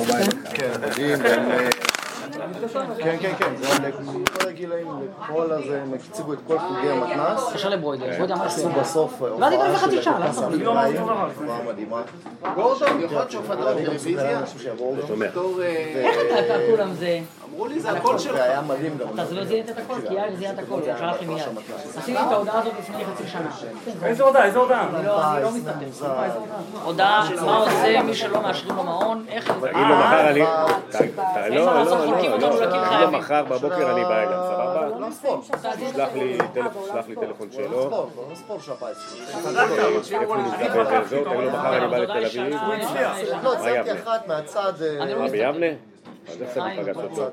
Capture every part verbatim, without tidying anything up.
כן, מדהים, והם... כן, כן, כן, זה היה לכל הגילאים, לכל הזה, הם הציגו את כל חוגי המתנ"ס. קשר לברוידר, ברוידר אמר עשו בסוף לא דיבר בחצי שעה, למה? הופעה מדהימה. גורדון, יכול להיות שהופעת בטלוויזיה? בתור... איך אתה כולם זה? אמרו לי, זה הכל שלך. זה היה מדהים גם. אתה לא זיהית את הכל, כי יאיר זיהה את הכל, הוא שלח לי מיד. עשיתי את ההודעה הזאת לפני חצי שנה. איזה הודעה? איזה הודעה? אני לא מסתכל. הודעה, מה עושה מי שלא מאשרים לו מעון, איך... תגיד לו מחר אני... לא, לא, לא, לא, לא, מחר בבוקר אני בא אליו, סבבה? לא ספורט. שלח לי טלפון שלו. לא ספורט, לא ספורט של הפיס. איפה הוא נמצא באיזה אזור? תגיד לו מחר אני בא לתל אביב. לא, הצלתי אחת מהצד... מה, ביבנה? אז איך זה מפגש אותו?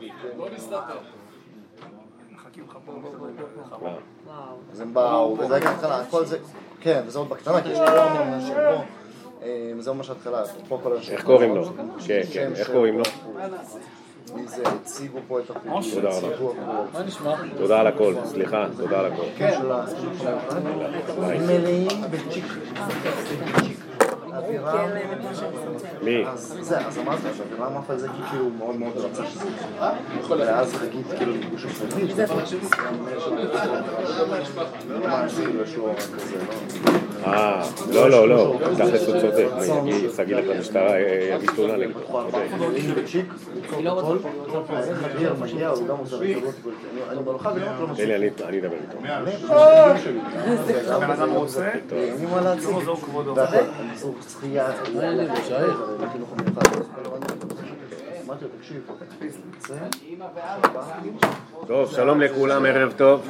אז הם באו, וזה היה התחלה, הכל זה... כן, וזה עוד בקטנה, כי יש לי לא אמור שבו. זה ממש התחלה, פה כל השם. איך קוראים לו? כן, כן, איך קוראים לו? מי זה, הציגו פה את הפעילות. תודה רבה. תודה על הכל, סליחה, תודה על הכל. כן, מלאים בצ'יק. אווירה... מי? זה, אז אמרתי, אווירה אמרת על זה כי כאילו מאוד מאוד רצה שזה יקרה. ואז חגית כאילו לפגוש את חגית. זה אה, לא, לא, לא, תכלס הוא צודק, סגי לך משטרה, יביא תלונה נגדו. מלאים בצ'יק, הכל, מגיע, מגיע, הוא גם עושה רצועות, אני בלוחה ולא רק לא משהו. תן לי, אני אדבר איתו. בן אדם רוצה? אני מה להציג. ואחרי, אני שחייה, לחינוך המיוחד. אמרתי לו, תקשיב, תקפיץ, נמצא. טוב, שלום לכולם, ערב טוב.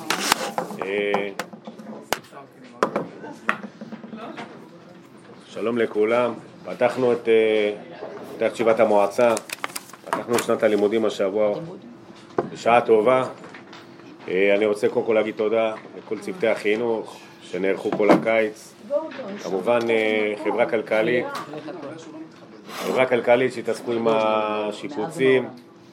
שלום לכולם, פתחנו את ישיבת המועצה, פתחנו את שנת הלימודים השבוע בשעה טובה. אני רוצה קודם כל להגיד תודה לכל צוותי החינוך שנערכו כל הקיץ, כמובן חברה כלכלית, חברה כלכלית שהתעסקו עם השיפוצים,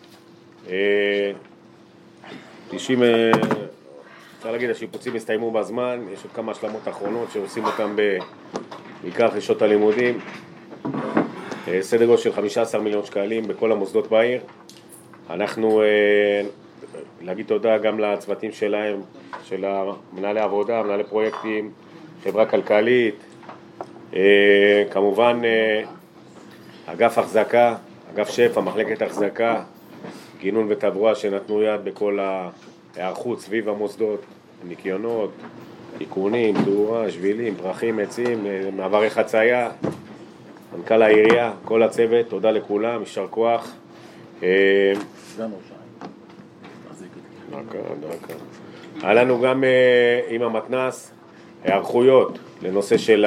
תשעים, אפשר להגיד השיפוצים הסתיימו בזמן, יש עוד כמה השלמות אחרונות שעושים אותם בעיקר אחרי שעות הלימודים, סדר גודל של חמישה עשר מיליון שקלים בכל המוסדות בעיר. אנחנו להגיד תודה גם לצוותים שלהם, של מנהלי עבודה, מנהלי פרויקטים, חברה כלכלית, כמובן אגף החזקה, אגף שפע, מחלקת החזקה, גינון ותברואה שנתנו יד בכל ההיערכות סביב המוסדות, ניקיונות, תיקונים, תאורה, שבילים, פרחים, עצים, מעברי חצייה, מנכ"ל העירייה, כל הצוות, תודה לכולם, יישר כוח. היה לנו גם עם המתנ"ס היערכויות לנושא של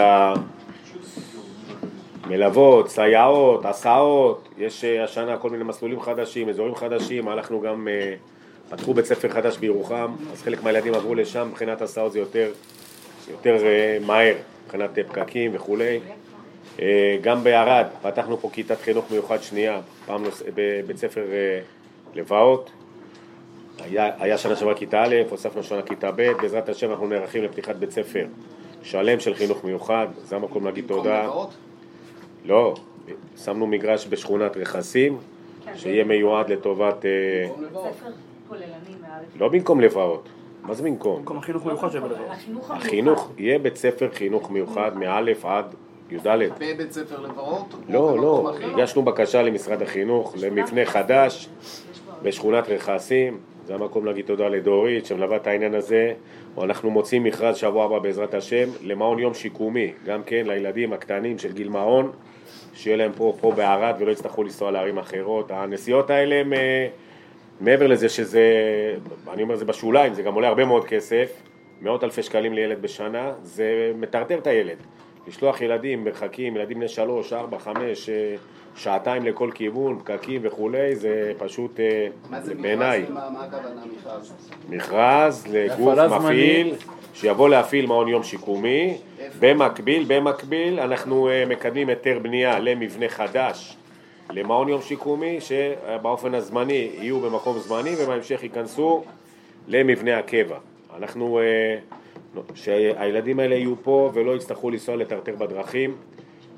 המלוות, סייעות, הסעות, יש השנה כל מיני מסלולים חדשים, אזורים חדשים, הלכנו גם, פתחו בית ספר חדש בירוחם, אז חלק מהילדים עברו לשם, מבחינת הסעות זה יותר, יותר מהר, מבחינת פקקים וכולי. גם בערד, פתחנו פה כיתת חינוך מיוחד שנייה, פעם נוס... בבית ספר לבאות, היה, היה שנה שעברה כיתה א', הוספנו שנה כיתה ב', בעזרת השם אנחנו נערכים לפתיחת בית ספר שלם של חינוך מיוחד, זה המקום להגיד תודה. לא, שמנו מגרש בשכונת רכסים, שיהיה מיועד לטובת... בית ספר כוללני מעל... לא במקום לבאות, מה זה במקום? במקום החינוך מיוחד שבלבאות. החינוך, יהיה בית ספר חינוך מיוחד מאלף עד י"ד. בבית ספר לבאות? לא, לא, הגשנו בקשה למשרד החינוך למבנה חדש בשכונת רכסים, זה המקום להגיד תודה לדורית שמלווה את העניין הזה, אנחנו מוצאים מכרז שבוע הבא בעזרת השם למעון יום שיקומי, גם כן לילדים הקטנים של גיל מעון, שיהיה להם פה, פה בערד ולא יצטרכו לנסוע לערים אחרות. הנסיעות האלה הם מעבר לזה שזה, אני אומר זה בשוליים, זה גם עולה הרבה מאוד כסף, מאות אלפי שקלים לילד בשנה, זה מטרטר את הילד. לשלוח ילדים מרחקים, ילדים בני שלוש, ארבע, חמש, שעתיים לכל כיוון, פקקים וכולי, זה פשוט בעיניי. מה הכוונה מכרז? מכרז לגוף מפעיל, שיבוא להפעיל מעון יום שיקומי, במקביל, במקביל, אנחנו מקדמים היתר בנייה למבנה חדש, למעון יום שיקומי, שבאופן הזמני יהיו במקום זמני, ובהמשך ייכנסו למבנה הקבע. אנחנו... שהילדים האלה יהיו פה ולא יצטרכו לנסוע לטרטר בדרכים.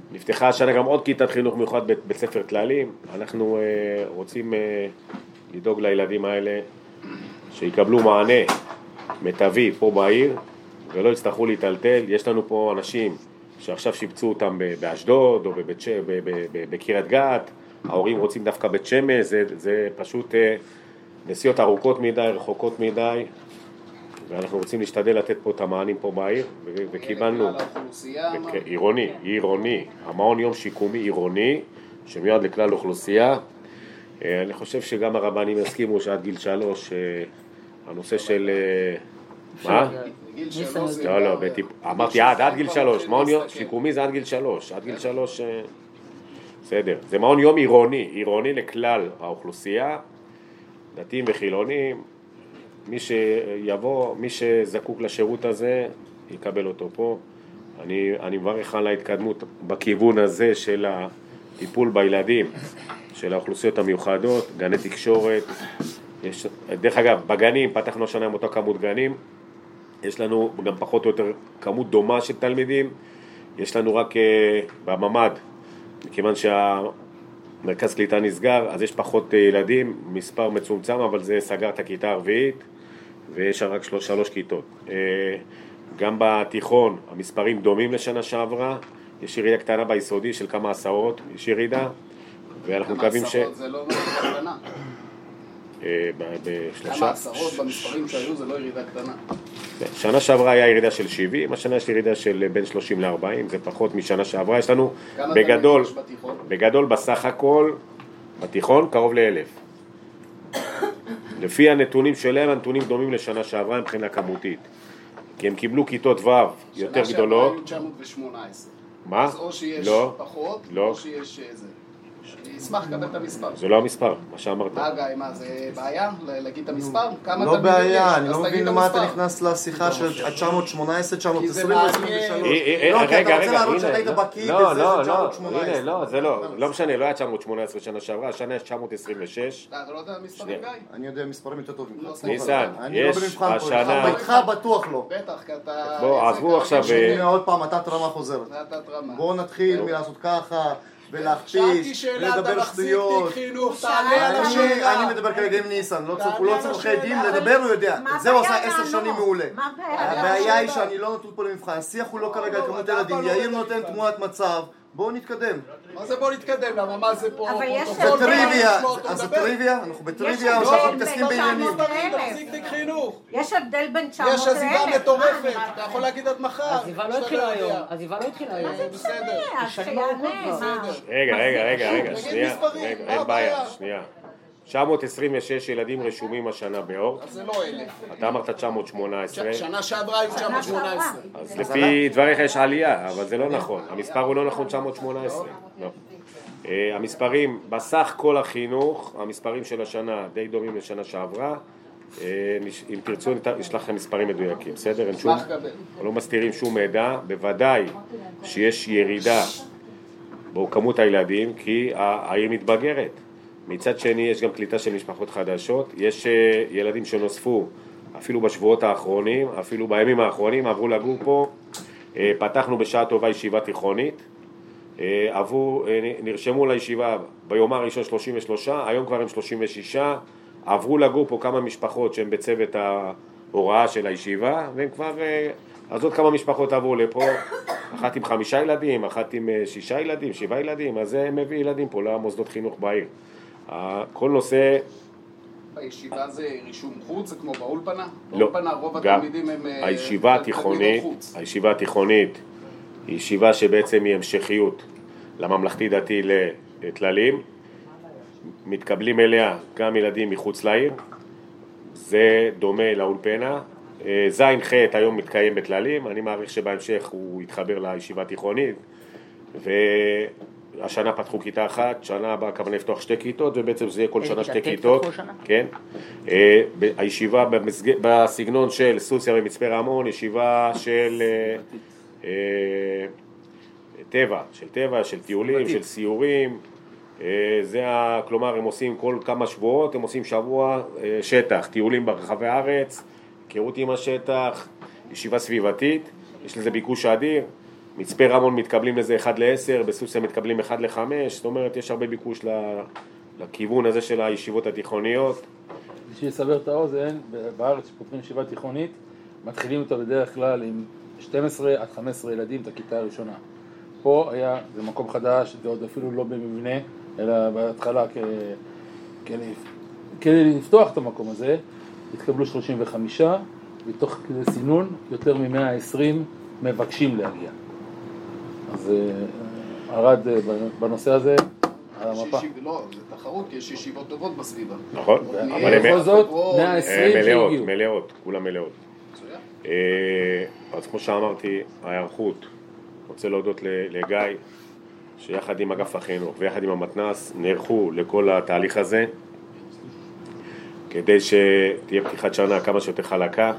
נפתחה השנה גם עוד כיתת חינוך מיוחד בבית ספר כללים. אנחנו אה, רוצים אה, לדאוג לילדים האלה שיקבלו מענה מיטבי פה בעיר ולא יצטרכו להיטלטל. יש לנו פה אנשים שעכשיו שיבצו אותם באשדוד או בקריית גת, ההורים רוצים דווקא בית שמש, זה, זה פשוט אה, נסיעות ארוכות מדי, רחוקות מדי, ואנחנו רוצים להשתדל לתת פה את המענים פה בעיר, וקיבלנו עירוני, עירוני, המעון יום שיקומי עירוני, שמיועד לכלל אוכלוסייה. אני חושב שגם הרבנים יסכימו שעד גיל שלוש, הנושא של... מה? לא, לא, אמרתי עד, עד גיל שלוש, מעון יום שיקומי זה עד גיל שלוש, עד גיל שלוש, בסדר. זה מעון יום עירוני, עירוני לכלל האוכלוסייה, דתיים וחילונים. מי שיבוא, מי שזקוק לשירות הזה, יקבל אותו פה. אני, אני מברך על ההתקדמות בכיוון הזה של הטיפול בילדים, של האוכלוסיות המיוחדות, גני תקשורת. יש, דרך אגב, בגנים, פתחנו השנה עם אותה כמות גנים, יש לנו גם פחות או יותר כמות דומה של תלמידים, יש לנו רק uh, בממד, מכיוון שהמרכז קליטה נסגר, אז יש פחות uh, ילדים, מספר מצומצם, אבל זה סגר את הכיתה הרביעית, ויש רק שלוש, שלוש כיתות. Uh, גם בתיכון המספרים דומים לשנה שעברה, יש ירידה קטנה ביסודי של כמה עשרות, יש ירידה, ואנחנו מקווים ש... כמה עשרות זה לא ירידה קטנה. בשלושה... כמה עשרות במספרים שהיו זה לא ירידה קטנה. שנה שעברה היה ירידה של שבעים, השנה יש ירידה של בין שלושים ל-ארבעים, זה פחות משנה שעברה. יש לנו בגדול, בגדול בסך הכל, בתיכון קרוב לאלף. לפי הנתונים שלהם, הנתונים דומים לשנה שעברה מבחינה כמותית. כי הם קיבלו כיתות ו' יותר גדולות. שנה שעברה היו תשע מאות ושמונה עשרה. מה? אז או שיש לא, פחות, לא. או שיש איזה. אני אשמח לקבל את המספר. זה לא המספר, מה שאמרת. מה גיא, מה זה בעיה? להגיד את המספר? כמה לא תלמידים יש? בעיה, אני אז לא תגיד מבין את למה אתה המספר. נכנס לשיחה של תשע מאות שמונה עשרה, תשע מאות עשרים כי זה עשרים ושלוש. מעניין. לא, כי רגע, אתה רוצה רגע, להראות שאתה הנה, היית בקיא לא, בזה, לא, זה תשע לא, מאות שמונה עשרה. הנה, לא, זה לא, לא משנה, לא היה תשע מאות שמונה עשרה שנה שעברה, השנה יש תשע מאות עשרים ושש. אתה לא יודע מספרים גיא? אני יודע מספרים יותר טובים. ניסן, אני לא יש במבחן פה, השנה... איתך בטוח לא. בטח, כי אתה... בוא, עזבו עכשיו... הנה עוד פעם, אתה תרמה חוזרת. אתה תרמה. בואו נתחיל מלעשות ככה, שאלתי ולהכפיש, שאלה, אתה ולדבר מחזיק שטויות. תיק חינוך, תענה על אני השאלה. אני מדבר כרגע עם ניסן, לא צריך- הוא תענה לא על צריך השאלה. עדים, לדבר הוא יודע. מה את זה הוא הבעיה עשה עשר לענות? שנים מעולה. מה הבעיה? הבעיה היא שאני לא נתון פה למבחן, השיח הוא לא כרגע על כמות אתה ילדים, לא יאיר יודע נותן בכלל. תמונת מצב, בואו נתקדם. מה זה בוא נתקדם? למה מה זה פה? אבל יש פרוטוקול? הבדל. טריוויה, לשמוע אותו אז זה מדבר. טריוויה? אנחנו בטריוויה או יש שאנחנו הבדל מתעסקים בין בעניינים? תשע מאות תמיד אלף. תחזיק תיק חינוך. יש הבדל בין תשע מאות יש לאלף. עזיבה מטורפת, מה, אתה יכול להגיד עד מחר. עזיבה לא שאתה התחילה יודע. היום, עזיבה לא התחילה היום. בסדר. אז שיענה, מה? רגע, רגע, רגע, רגע, תגיד שנייה, מספרים, רגע, מה אין בעיה, הבעיה? שנייה. תשע מאות עשרים ושש ילדים רשומים השנה באורט, אז זה לא אלף. אתה אמרת תשע מאות שמונה עשרה, שנה שעברה היו תשע מאות שמונה עשרה. אז לפי דבריך יש עלייה, אבל זה לא נכון, המספר הוא לא נכון תשע מאות שמונה עשרה. לא. אה, המספרים, בסך כל החינוך, המספרים של השנה די דומים לשנה שעברה, אה, נש- אם תרצו יש לכם מספרים מדויקים, בסדר? אין שום, אשמח לקבל. לא מסתירים שום מידע, בוודאי שיש ירידה בכמות הילדים, כי העיר מתבגרת. מצד שני יש גם קליטה של משפחות חדשות, יש אה, ילדים שנוספו אפילו בשבועות האחרונים, אפילו בימים האחרונים עברו לגור פה, אה, פתחנו בשעה טובה ישיבה תיכונית, אה, עברו, אה, נרשמו לישיבה ביום הראשון שלושים ושלוש, היום כבר הם שלושים ושש, עברו לגור פה כמה משפחות שהן בצוות ההוראה של הישיבה, והם כבר, אה, אז עוד כמה משפחות עברו לפה, אחת עם חמישה ילדים, אחת עם אה, שישה ילדים, שבעה ילדים, אז זה מביא ילדים פה למוסדות חינוך בעיר. כל נושא... בישיבה זה רישום חוץ, זה כמו באולפנה? לא, באולפנה רוב גם התלמידים הם... אה, הישיבה התיכונית, תלמידות חוץ. הישיבה התיכונית היא ישיבה שבעצם היא המשכיות לממלכתי דתי לכללים, מתקבלים אליה גם ילדים מחוץ לעיר, זה דומה לאולפנה, זין ח' היום מתקיים בכללים, אני מעריך שבהמשך הוא יתחבר לישיבה התיכונית, והשנה פתחו כיתה אחת, שנה הבאה כוונה לפתוח שתי כיתות, ובעצם זה יהיה כל שנה שתי כיתות, כן. הישיבה במסג... בסגנון של סוסיה ומצפה רמון, ישיבה של טבע, של טבע, של טיולים, של סיורים, זה ה... כלומר הם עושים כל כמה שבועות, הם עושים שבוע שטח, טיולים ברחבי הארץ, היכרות עם השטח, ישיבה סביבתית, יש לזה ביקוש אדיר, מצפה רמון מתקבלים לזה אחד לעשר, בסוסיה מתקבלים אחד לחמש, זאת אומרת יש הרבה ביקוש לכיוון הזה של הישיבות התיכוניות. בשביל לסבר את האוזן, בארץ שפותחים ישיבה תיכונית, מתחילים אותה בדרך כלל עם שתים עשרה עד חמש עשרה ילדים, את הכיתה הראשונה. פה היה, זה מקום חדש, זה עוד אפילו לא במבנה, אלא בהתחלה כ... כדי לפתוח את המקום הזה, התקבלו שלושים וחמישה, ותוך כדי סינון יותר מ-מאה ועשרים מבקשים להגיע. אז ערד בנושא הזה, המפה. לא, זה תחרות, כי יש ישיבות טובות בסביבה. נכון, אבל בכל זאת, מאה ועשרים מלאות, שהגיעו. מלאות, כולם מלאות. אז כמו שאמרתי, ההיערכות, רוצה להודות לגיא, שיחד עם אגף החינוך ויחד עם המתנ"ס נערכו לכל התהליך הזה, כדי שתהיה פתיחת שנה כמה שיותר חלקה.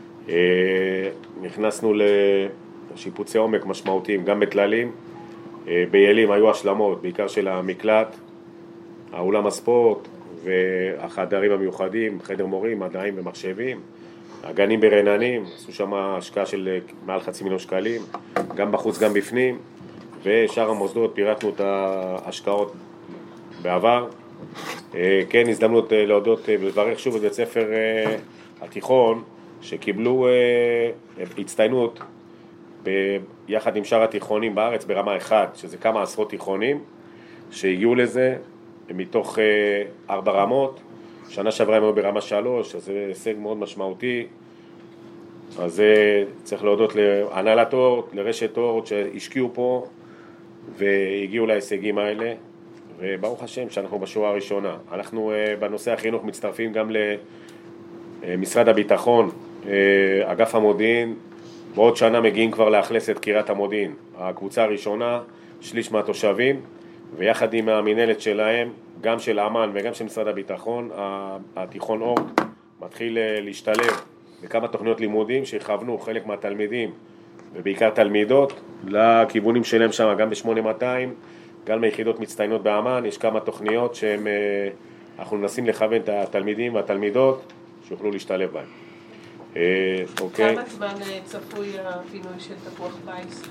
נכנסנו לשיפוצי עומק משמעותיים, גם בכללים. בילים היו השלמות, בעיקר של המקלט, האולם הספורט והחדרים המיוחדים, חדר מורים, מדעים ומחשבים. הגנים ברעננים, עשו שם השקעה של מעל חצי מיליון שקלים, גם בחוץ גם בפנים, ושאר המוסדות פירטנו את ההשקעות בעבר. כן, הזדמנות להודות ולברך שוב את בית ספר התיכון, שקיבלו הצטיינות ביחד עם שאר התיכונים בארץ ברמה אחת, שזה כמה עשרות תיכונים שהגיעו לזה מתוך ארבע רמות. שנה שעברה הם היו ברמה שלוש, אז זה הישג מאוד משמעותי. אז צריך להודות להנהלת אורט, לרשת אורט שהשקיעו פה והגיעו להישגים האלה, וברוך השם שאנחנו בשורה הראשונה. אנחנו בנושא החינוך מצטרפים גם למשרד הביטחון, אגף המודיעין, בעוד שנה מגיעים כבר לאכלס את קריית המודיעין, הקבוצה הראשונה, שליש מהתושבים, ויחד עם המנהלת שלהם, גם של אמן וגם של משרד הביטחון, התיכון אורט מתחיל להשתלב בכמה תוכניות לימודים שיכוונו חלק מהתלמידים ובעיקר תלמידות לכיוונים שלהם שם, גם ב-שמונה מאתיים, גם מיחידות מצטיינות באמן. יש כמה תוכניות שאנחנו מנסים לכוון את התלמידים והתלמידות שיוכלו להשתלב בהם. אוקיי. כמה זמן צפוי הפינוי של תפוח פיס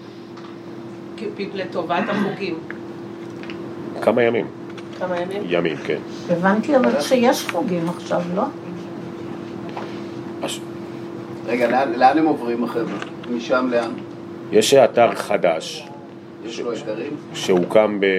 לטובת החוגים? כמה ימים. כמה ימים? ימים, כן. הבנתי אבל שיש חוגים עכשיו, לא? רגע, לאן הם עוברים החבר'ה? משם לאן? יש אתר חדש. יש לו היתרים? שהוקם ב...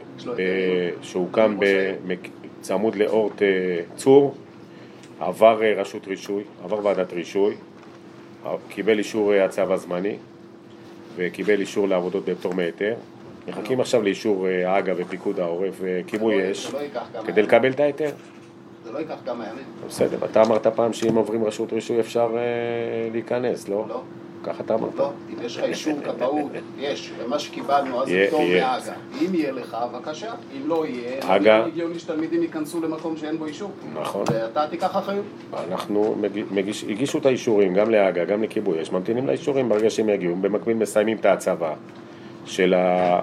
שהוקם בצמוד לאורט צור, עבר רשות רישוי, עבר ועדת רישוי, קיבל אישור הצו הזמני וקיבל אישור לעבודות בפטור מהיתר. מחכים עכשיו לאישור האג"א ופיקוד העורף וכיבוי אש כדי לקבל את ההיתר. זה לא ייקח כמה ימים. בסדר, אתה אמרת פעם שאם עוברים רשות רישוי אפשר להיכנס, לא? לא. ככה אתה אמרת? לא, אם יש לך אישור כבאות, יש, ומה שקיבלנו אז זה פטור מהאג"א. אם יהיה לך, בבקשה, אם לא יהיה, הגיוני שתלמידים ייכנסו למקום שאין בו אישור. נכון. ואתה תיקח אחריות. אנחנו הגישו את האישורים, גם להאג"א, גם לכיבוי אש, ממתינים לאישורים ברגע שהם יגיעו, במקביל מסיימים את ההצבה של ה...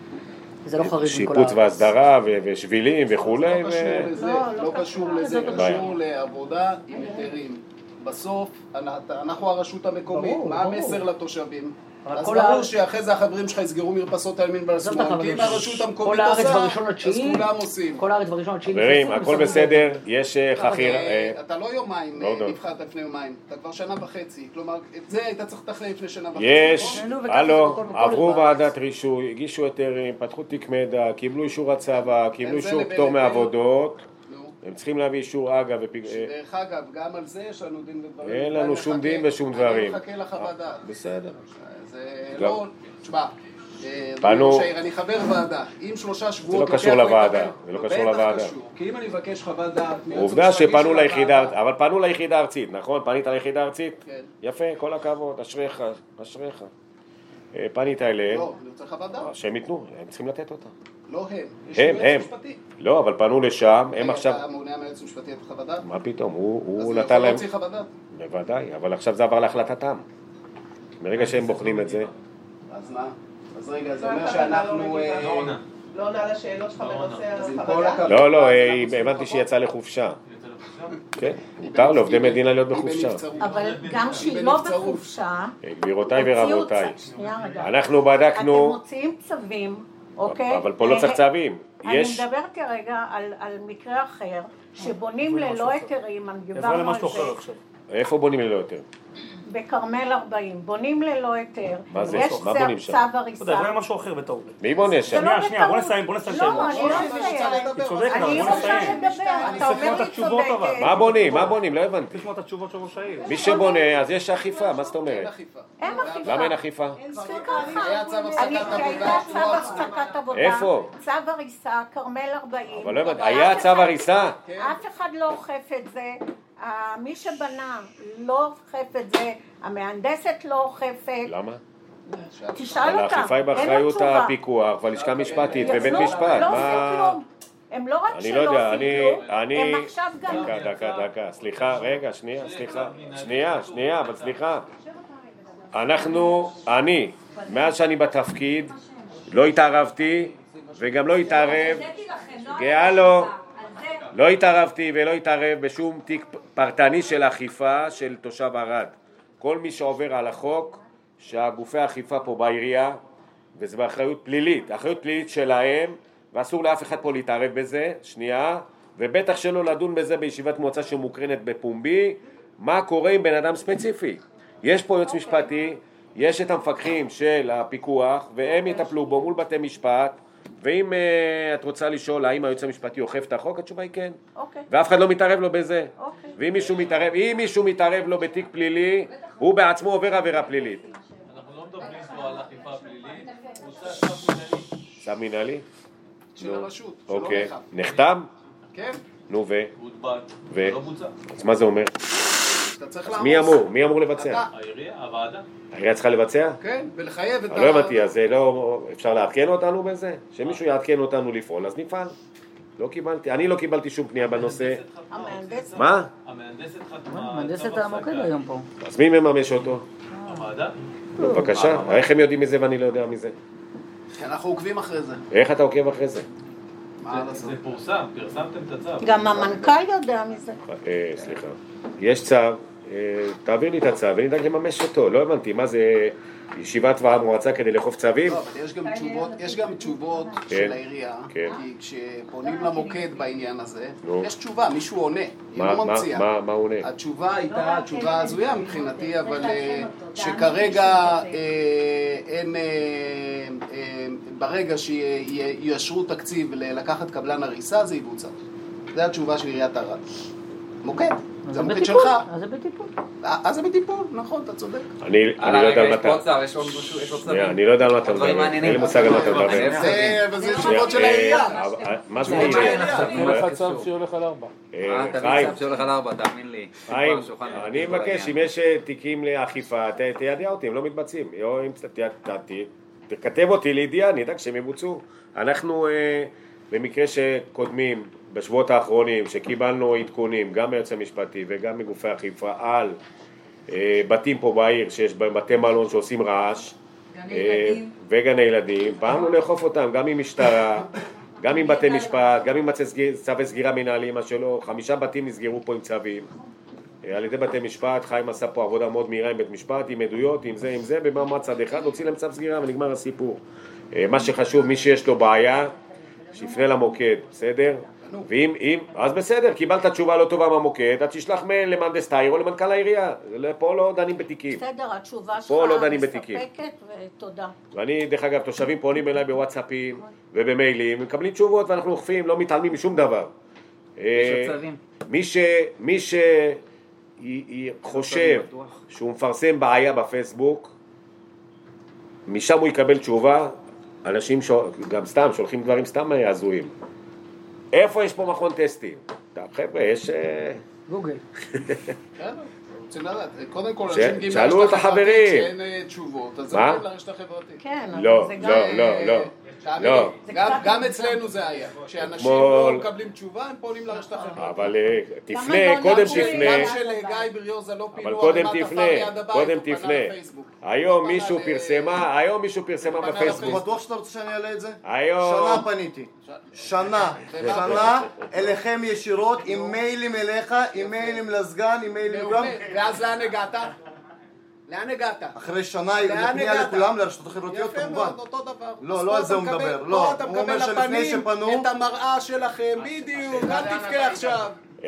שיפוץ והסדרה ושבילים וכולי. לא קשור לזה, קשור לעבודה עם היתרים. בסוף אנחנו הרשות המקומית, מה המסר לתושבים? אז ברור שאחרי זה החברים שלך יסגרו מרפסות העלמין בעצמם, כי אם הרשות המקומית עושה, אז כולם עושים. כל הארץ בראשון התשיעי. חברים, הכל בסדר, יש חכיר... אתה לא יומיים, נבחרת לפני יומיים, אתה כבר שנה וחצי, כלומר, את זה היית צריך לתכנן לפני שנה וחצי. יש, הלו, עברו ועדת רישוי, הגישו היתרים, פתחו תיק מידע, קיבלו אישור הצבא, קיבלו אישור פטור מעבודות. הם צריכים להביא אישור אג"א ופיק... דרך אגב, גם על זה יש לנו דין ודברים. אין לנו שום דין ושום דברים. אני מחכה לחוות דעת. בסדר. זה לא... תשמע, פנו... אני חבר ועדה. אם שלושה שבועות... זה לא קשור לוועדה. זה לא קשור לוועדה. כי אם אני מבקש חוות דעת... עובדה שפנו ליחידה, אבל פנו ליחידה ארצית, נכון? פנית ליחידה ארצית? כן. יפה, כל הכבוד, אשריך, אשריך. פנית אליהם. לא, אני רוצה חוות דעת. שהם ייתנו, הם צריכים לתת אותה. לא הם, יש הם, יועץ משפטי. לא, אבל פנו לשם, הם עכשיו... אתה מונע מהיועץ המשפטי את חוות דעת? מה פתאום, הוא נתן נתן להם... אז הוא יכול להוציא חוות דעת? בוודאי, אבל עכשיו זה עבר להחלטתם. מרגע שהם בוחנים את זה... אז מה? אז רגע, זה אומר שאנחנו... לא עונה לשאלות שלך בנושא החוות דעת? לא, לא, הבנתי שהיא יצאה לחופשה. כן, מותר לעובדי מדינה להיות בחופשה. אבל גם שהיא לא בחופשה, גבירותיי ורבותיי, שנייה רגע. אנחנו בדקנו... אתם מוציאים צווים, אוקיי? אבל פה לא צריך צווים. אני מדברת כרגע על מקרה אחר, שבונים ללא היתרים, דיברנו על זה. איפה בונים ללא היתר? בכרמל ארבעים, בונים ללא היתר. מה זה? מה בונים שם? צו הריסה. זה משהו אחר בטעות. מי בונה שם? שנייה, שנייה, בוא נסיים, בוא נסיים. לא, אני לא מסיים. אני רוצה לדבר, אתה אומר לי צודקת. מה בונים? מה בונים? לא הבנתי. תשמע את התשובות של ראש העיר. מי שבונה, אז יש אכיפה, מה זאת אומרת? אין אכיפה. למה אין אכיפה? היה צו הפסקת עבודה. צו הפסקת עבודה. איפה? צו הריסה, כרמל ארבעים. אבל לא הבנתי, היה צו הריסה? אף אחד לא אוכף את זה. מי שבנה לא אוכף את זה, המהנדסת לא אוכפת. למה? תשאל אותם, האכיפה היא באחריות הפיקוח והלשכה משפטית ובית משפט. לא עושים כלום. הם לא רק שלא עושים כלום, הם עכשיו גם... דקה, דקה, דקה, סליחה, רגע, שנייה, סליחה, שנייה, שנייה, אבל סליחה. אנחנו, אני, מאז שאני בתפקיד, לא התערבתי וגם לא התערב, גאה לו, לא התערבתי ולא התערב בשום תיק פרטני של אכיפה של תושב ערד. כל מי שעובר על החוק, שהגופי האכיפה פה בעירייה, וזה באחריות פלילית, אחריות פלילית שלהם, ואסור לאף אחד פה להתערב בזה, שנייה, ובטח שלא לדון בזה בישיבת מועצה שמוקרנת בפומבי, מה קורה עם בן אדם ספציפי. יש פה יועץ משפטי, יש את המפקחים של הפיקוח, והם יטפלו בו מול בתי משפט, ואם uh, את רוצה לשאול האם היועץ המשפטי אוכף את החוק, התשובה היא כן. אוקיי. ואף אחד לא מתערב לו בזה. אוקיי. ואם מישהו מתערב, אם מישהו מתערב לו בתיק פלילי, הוא בעצמו עובר עבירה פלילית. אנחנו לא מדברים פה על אכיפה פלילית, הוא עושה צו מנהלי. צו מנהלי? של הרשות, שלא אוקיי. נחם. נחתם? כן. נו ו? הודבק, ו? לא בוצע. אז מה זה אומר? אתה צריך אז לעמוס. מי אמור? מי אמור לבצע? העירייה, הוועדה. העירייה צריכה לבצע? כן, ולחייב את ה... לא הבנתי, אז זה לא... אפשר לעדכן אותנו בזה? שמישהו יעדכן אותנו לפעול, אז נפעל. לא קיבלתי, אני לא קיבלתי שום פנייה בנושא. המהנדסת. מה? המהנדסת חתמה. מהנדסת המוקד היום פה. אז מי מממש אותו? הוועדה? בבקשה, איך הם יודעים מזה ואני לא יודע מזה? אנחנו עוקבים אחרי זה. איך אתה עוקב אחרי זה? מה לעשות? זה פורסם, פרסמתם את הצו. גם המנכ"ל יודע מזה. אה, סליחה. יש צו, אה, תעביר לי את הצו ונדאג לממש אותו. לא הבנתי, מה זה ישיבת מועצה כדי לאכוף צווים? לא, אבל יש גם תשובות, יש גם תשובות כן, של העירייה, כן. כי כשפונים למוקד בעניין הזה, נו. יש תשובה, מישהו עונה, היא מה- לא מה- ממציאה. מה מה הוא עונה? התשובה הייתה תשובה הזויה מבחינתי, אבל אה, שכרגע אה, אין, אה, אה, ברגע שיאשרו תקציב לקחת קבלן הריסה, זה יבוצע. זו התשובה של עיריית ערד. מוקד, זה המוקד שלך. אז זה בטיפול. אז זה בטיפול, נכון, אתה צודק. אני אני לא יודע על מה אתה... יש עוד משהו, יש עוד צווים. שנייה, אני לא יודע על מה אתה מדבר. אין לי מושג על מה אתה מדבר. זה- אבל זה שנייה, תשובות של אה, העירייה. אה, מה זה תשובות העירייה? מעניינות. אין לך צו שהולך על ארבע. אה, אה, אתה חיים, מצב שהולך על ארבע, תאמין לי. חיים, כבר שולחן אני בכל מבקש, העניין. אם יש אה, תיקים לאכיפה, ת- תיידע אותי, הם לא מתבצעים. או אם ת- ת- ת- תכתב אותי לידיעה, אני אדאג שהם יבוצעו. אנחנו, אה, במקרה שקודמים, בשבועות האחרונים, שקיבלנו עדכונים, גם מהיועץ המשפטי וגם מגופי אכיפה, על אה, בתים פה בעיר, שיש בהם בתי מלון שעושים רעש, אה, וגני ילדים, פעלנו לאכוף אותם, גם עם משטרה, גם עם בתי משפט, גם עם צווי סגירה מנהליים, מה שלא, חמישה בתים נסגרו פה עם צווים, אה, על ידי בתי משפט. חיים עשה פה עבודה מאוד מהירה עם בית משפט, עם עדויות, עם זה, עם זה, במעמד צד אחד, הוציא להם צו סגירה ונגמר הסיפור. אה, מה שחשוב, מי שיש לו בעיה, שיפנה למוקד, בסדר? ואם, אם, אז בסדר, קיבלת תשובה לא טובה מהמוקד, אתה תשלח מייל למהנדס העיר או למנכ"ל העירייה. פה לא דנים בתיקים. בסדר, התשובה שלך פה לא דנים בתיקים. מספקת ותודה. ואני, דרך אגב, תושבים פונים אליי בוואטסאפים ובמיילים, מקבלים תשובות ואנחנו אוכפים, לא מתעלמים משום דבר. יש עוד צווים. מי ש... מי ש... חושב שהוא מפרסם בעיה בפייסבוק, משם הוא יקבל תשובה. אנשים ש... גם סתם, שולחים דברים סתם הזויים. איפה יש פה מכון טסטים? חבר'ה, יש... גוגל. רוצים לדעת, קודם כל, ש- אנשים מגיעים שאלו לרשת את החברים. החברתית שאין אה, תשובות, אז זה מה? מגיעים לרשת החברתית. כן, אבל לא, זה גם... לא, לא, לא. לא. גם אצלנו זה היה. כשאנשים לא מקבלים תשובה, הם פונים לרשת החברתית. אבל תפנה, קודם תפנה. גם של גיא בריור זה לא פינוח. אבל קודם תפנה, קודם תפנה. היום מישהו פרסמה, היום מישהו פרסמה בפייסבוק. בטוח שאתה רוצה שאני אעלה את זה? היום. שנה פניתי. שנה. שנה אליכם ישירות, עם מיילים אליך, עם מיילים לסגן, עם מיילים גם. ואז לאן הגעת? לאן הגעת? אחרי שנה לפנייה לכולם, לרשתות החברתיות כמובן. יפה מאוד, אותו דבר. לא, לא על זה הוא מדבר. לא, הוא אומר שלפני שפנו... את המראה שלכם, בדיוק, אל תבכה עכשיו.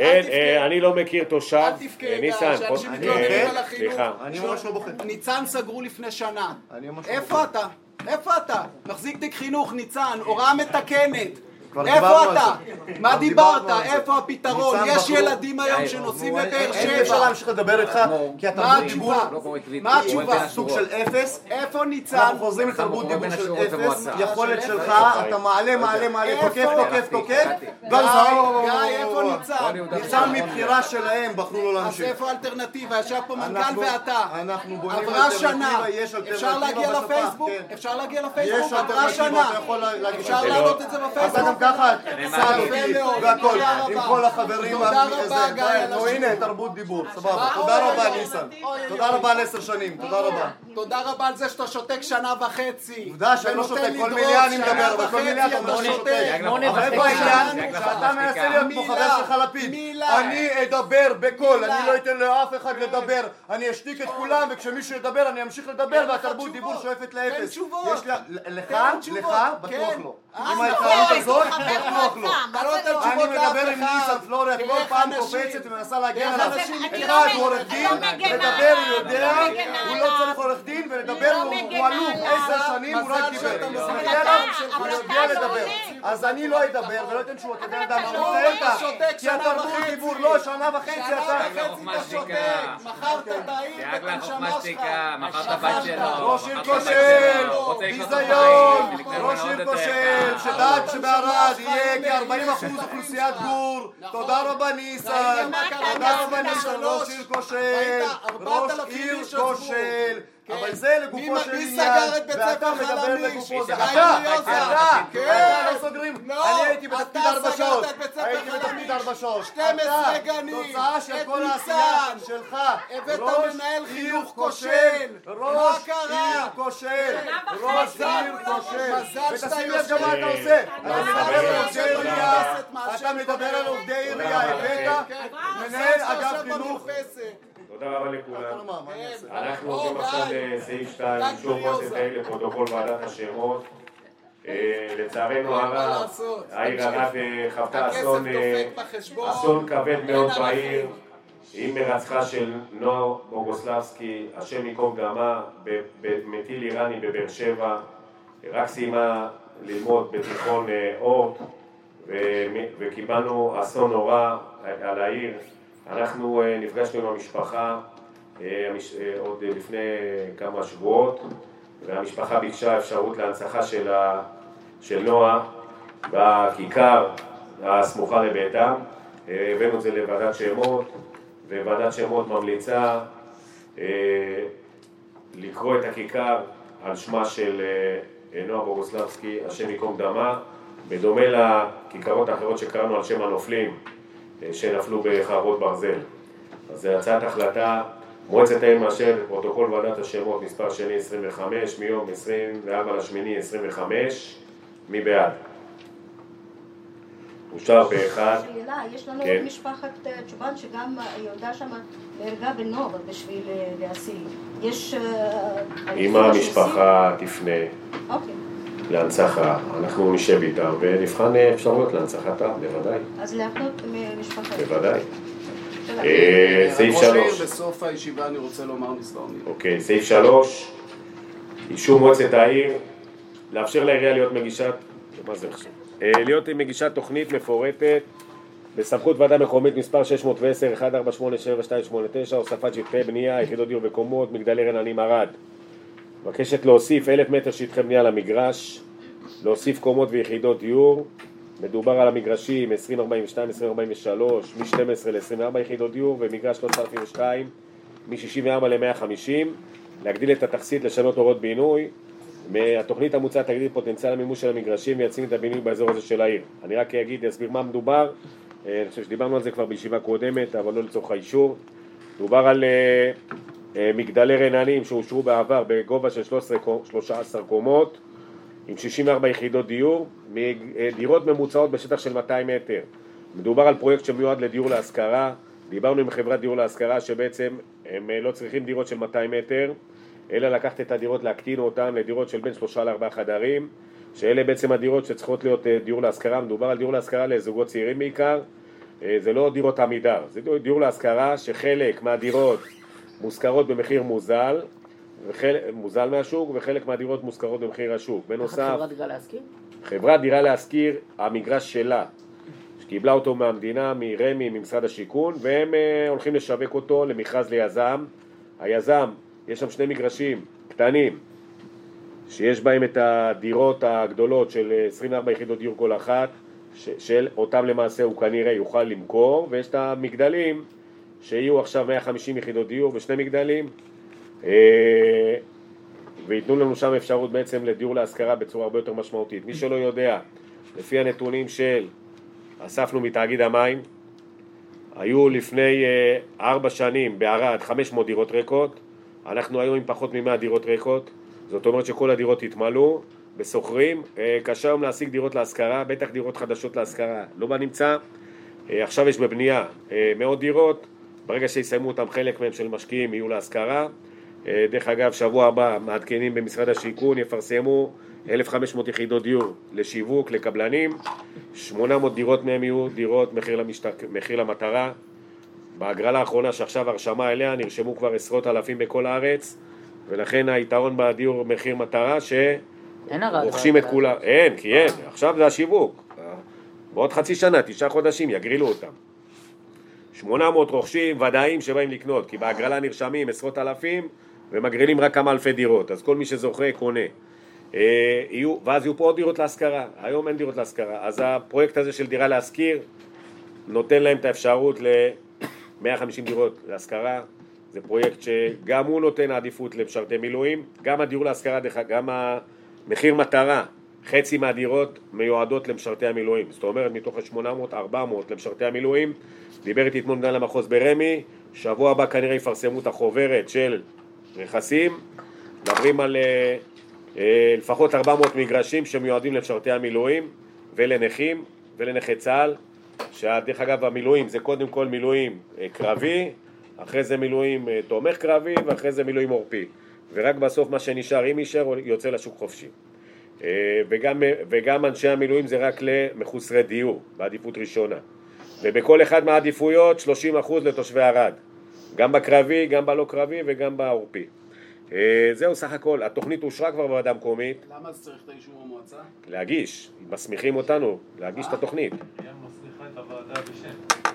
אני לא מכיר תושב. אל תבכה, ניסן, שאנשים מתלוננים על החינוך. סליחה. אני ממש לא בוחר. ניצן סגרו לפני שנה. איפה איפה אתה? איפה אתה? מחזיק תיק חינוך, ניצן, הוראה מתקנת. כבר איפה דיברנו אתה? על זה. מה כבר דיברת? דיברנו על זה. איפה הפתרון? ניצן יש בחור. ילדים היום שנוסעים לבאר אין אפשר שבע. להמשיך לדבר איתך, כי אתה מה תרבות דיבור, התשובה? מה התשובה? סוג של אפס. איפה ניצן? אנחנו חוזרים לתרבות דיבור של אפס, יכולת שלך, אתה מעלה, מעלה, מעלה, תוקף, תוקף, תוקף, גיא, איפה ניצן? ניצן מבחירה שלהם, בחרו לא אז להמשיך. איפה האלטרנטיבה? ישב פה מנכ"ל אנחנו- ואתה. אנחנו בונים עברה שנה. אלטרנטיבה, יש אלטרנטיבה אפשר להגיע בשפה, לפייסבוק? כן. אפשר להגיע יש לפייסבוק? עברה אלטרנטיבה, שנה. אתה יכול להגיד אפשר שזה להעלות לא. את זה אתה בפייסבוק? גם ככה צד יפה אותי מאוד. והכל, תודה עם רבה. כל החברים. תודה המ- רבה, זה, גיא, די, על נו השיעור. הנה, תרבות דיבור, סבבה. מה? תודה אוי, רבה אוי, ניסן. אוי, אוי, תודה אוי. רבה על עשר שנים, תודה רבה. תודה רבה על זה שאתה שותק שנה וחצי. עובדה שאני לא ונותן שותק, לי כל דרוס מילה אני שנה מדבר, אבל כל וחצי מילה אתה אתה אומר שותק. שותק. שמונה אבל איפה וחצי. העניין? שאתה מנסה להיות כמו חבר שלך לפיד. מילה. אני אדבר בקול, מילה. אני לא אתן לאף אחד לדבר, אני אשתיק את כולם, וכשמישהו ידבר אני אמשיך לדבר, לך והתרבות תשובות. דיבור שואפת תן לאפס. תשובות. יש לה- לך, תן תשובות. לך, בטוח כן. לא. אה, עם נכון. ההתנהלות הזאת, חבר בטוח לא. מועצה, אתה לא נותן אני תשובות לאף מדבר עם אחד. ניסן פלוריה, תראה כל איך פעם אנשים- קופצת ומנסה להגן איך עליו. אנשים אני אחד לא הוא עורך מג- דין, לא מגנה לדבר עליו, הוא יודע, לא מגנה הוא לא עליו. צריך עורך דין, ולדבר לא הוא מגנה הוא אלוף, עליו. עשר שנים הוא רק מזל דיבר. שאתה הוא מזל יודע שאתה- עליו, אבל הוא אתה יודע לא לדבר. עונה. אז אני לא אדבר ולא אתן תשובות, אתה בן אדם אתה שהתנהלת, אתה שותק כי שנה התרבות וחצי. דיבור, לא שנה וחצי שנה אתה... וחצי אתה שותק. מכרת את העיר דאג ואת הנשמה לחוכמה שלך. שתיקה, מכר את הבת שלו, ראש עיר מכר את הבת כושל, שלו, רוצה לקנות ביזיון, בית, לקנות ראש ממנו עיר עוד יותר כושל, יקר. שדאג שבערד יהיה כ-ארבעים אחוז אוכלוסיית גור. תודה רבה ניסן, תודה רבה ניסן, ראש עיר כושל, ראש עיר כושל. אבל זה לגופו של מי עניין, סגר את בית ואתה ספר מדבר חלמיש? לגופו, זה גיא אתה, בריוזה. אתה, כן. אתה לא סוגרים, לא, אני הייתי בתפקיד אתה ארבע סגרת שעות, את בית ספר הייתי בתפקיד חלמיש. ארבע שעות, שתים עשרה אתה, גנים, תוצאה של את כל ניצן. העשייה שלך, הבאת ראש מנהל עיר חינוך כושל, כושל. ראש מה קרה? עיר כושל, ראש עיר כושל, מזל שאתה ותשים לב גם מה אתה יושב. עושה, אתה אה, מדבר על אה, עובדי אה, עירייה, אה, אתה מדבר על עובדי עירייה, רבה. הבאת מנהל אגף חינוך, תודה רבה לכולם. מה, מה אני אעשה? אנחנו עוברים עכשיו לסעיף שתיים, אישור מועצת העיר לפרוטוקול ועדת השמות. אה, לצערנו הרב, העיר ערד אה, חוותה אסון, אה, אסון כבד מאוד בעיר, עם מרצחה של נועה בוגוסלבסקי, השם ייקום דמה, במטיל איראני בבאר שבע. רק סיימה ללמוד בתיכון אה, אורט, ו- וקיבלנו אסון נורא על העיר. אנחנו uh, נפגשנו עם המשפחה uh, המש... uh, עוד uh, לפני כמה שבועות, והמשפחה ביקשה אפשרות להנצחה של, ה... של נועה בכיכר הסמוכה לביתם. uh, הבאנו את זה לוועדת שמות, וועדת שמות ממליצה uh, לקרוא את הכיכר על שמה של uh, נועה בוגוסלבסקי, השם ייקום דמה, בדומה לכיכרות האחרות שקראנו על שם הנופלים שנפלו בחרבות ברזל. אז זו הצעת החלטה, מועצת העיר מאשרת פרוטוקול ועדת השמות מספר שני עשרים וחמש מיום עשרים וארבעה לשמיני עשרים וחמש. מי בעד? אושר באחד. שאלה, יש לנו כן. עוד משפחת צ'ובן שגם ילדה שם נהרגה בנובה בשביל להסיל. יש... אם המשפחה תפנה אוקיי. להנצחה, אנחנו נשב איתה ונבחן אפשרויות להנצחתה, בוודאי. אז להפנות משפחה. בוודאי. אה, סעיף ראש העיר, שלוש. בסוף הישיבה אני רוצה לומר מספר מילים. אוקיי, סעיף שלוש, אישור מועצת העיר, לאפשר לעירייה להיות מגישת, מה זה עכשיו? אה, להיות מגישת תוכנית מפורטת בסמכות ועדה מקומית מספר שש מאות ועשר אחת ארבע שמונה שבע שתיים שמונה תשע, הוספת שטחי בנייה, יחידות דיור וקומות, מגדלי רננים ערד. מבקשת להוסיף אלף מטר שטחי בנייה למגרש, להוסיף קומות ויחידות דיור. מדובר על המגרשים עשרים ארבעים ושתיים עשרים ארבעים ושלוש, מ-שתים עשרה ל-עשרים וארבע יחידות דיור, ומגרש שלושת אלפים ושתיים, מ-שישים וארבע ל-מאה וחמישים. להגדיל את התכסית, לשנות אורות בינוי, התוכנית המוצעת תגדיל פוטנציאל המימוש של המגרשים ויציג את הבינוי באזור הזה של העיר. אני רק אגיד, אסביר מה מדובר. אני חושב שדיברנו על זה כבר בישיבה קודמת, אבל לא לצורך האישור. מדובר על מגדלי רעננים שאושרו בעבר בגובה של שלוש עשרה קומות, עם שישים וארבע יחידות דיור, דירות ממוצעות בשטח של מאתיים מטר. מדובר על פרויקט שמיועד לדיור להשכרה. דיברנו עם חברת דיור להשכרה שבעצם הם לא צריכים דירות של מאתיים מטר, אלא לקחת את הדירות, להקטין אותן לדירות של בין שלושה לארבעה חדרים, שאלה בעצם הדירות שצריכות להיות דיור להשכרה. מדובר על דיור להשכרה לזוגות צעירים בעיקר, זה לא דירות עמידר, זה דיור להשכרה שחלק מהדירות מושכרות במחיר מוזל, וחלק, מוזל מהשוק, וחלק מהדירות מושכרות במחיר השוק. בנוסף, חברת דירה להשכיר? חברת דירה להשכיר, המגרש שלה, שקיבלה אותו מהמדינה, מרמי, ממשרד השיכון, והם uh, הולכים לשווק אותו למכרז ליזם. היזם, יש שם שני מגרשים קטנים, שיש בהם את הדירות הגדולות של עשרים וארבע יחידות דיור כל אחת, ש- של אותם למעשה הוא כנראה יוכל למכור, ויש את המגדלים שיהיו עכשיו מאה וחמישים יחידות דיור ושני מגדלים, uh, ויתנו לנו שם אפשרות בעצם לדיור להשכרה בצורה הרבה יותר משמעותית. מי שלא יודע, לפי הנתונים של אספנו מתאגיד המים, היו לפני ארבע שנים בערד חמש מאות דירות ריקות, אנחנו היום עם פחות מ-מאה דירות ריקות, זאת אומרת שכל הדירות התמלאו בסוחרים. קשה היום להשיג דירות להשכרה, בטח דירות חדשות להשכרה לא בנמצא. עכשיו יש בבנייה מאות דירות, ברגע שיסיימו אותם חלק מהם של משקיעים יהיו להשכרה. דרך אגב, שבוע הבא מעדכנים במשרד השיכון, יפרסמו אלף וחמש מאות יחידות דיור לשיווק, לקבלנים, שמונה מאות דירות מהם יהיו דירות מחיר, למשתר... מחיר למטרה. בהגרלה האחרונה שעכשיו הרשמה אליה נרשמו כבר עשרות אלפים בכל הארץ, ולכן היתרון בדיור מחיר מטרה שרוכשים את כולם. אין, כי אין, עכשיו זה השיווק. בעוד חצי שנה, תשעה חודשים, יגרילו אותם. שמונה מאות רוכשים ודאים שבאים לקנות, כי בהגרלה נרשמים עשרות אלפים ומגרילים רק כמה אלפי דירות, אז כל מי שזוכה קונה. יהיו, ואז יהיו פה עוד דירות להשכרה. היום אין דירות להשכרה, אז הפרויקט הזה של דירה להשכיר נותן להם את האפשרות ל-מאה וחמישים דירות להשכרה. זה פרויקט שגם הוא נותן עדיפות למשרתי מילואים, גם הדיור להשכרה, גם המחיר מטרה, חצי מהדירות מיועדות למשרתי המילואים, זאת אומרת מתוך ה-שמונה מאות ארבע מאות למשרתי המילואים. דיבר איתי אתמול מנהל המחוז ברמי, שבוע הבא כנראה יפרסמו את החוברת של רכסים, מדברים על לפחות ארבע מאות מגרשים שמיועדים למשרתי המילואים ולנכים ולנכי צה"ל, שדרך אגב המילואים זה קודם כל מילואים קרבי, אחרי זה מילואים תומך קרבי, ואחרי זה מילואים עורפי, ורק בסוף מה שנשאר, אם יישאר, יוצא לשוק חופשי. וגם, וגם אנשי המילואים זה רק למחוסרי דיור בעדיפות ראשונה, ובכל אחד מהעדיפויות שלושים אחוז לתושבי ערד, גם בקרבי, גם בלא קרבי וגם בעורפי. זהו סך הכל. התוכנית אושרה כבר בוועדה המקומית. למה זה צריך את האישור המועצה? להגיש, מסמיכים אותנו להגיש את התוכנית. היא מסמיכה את הוועדה בשם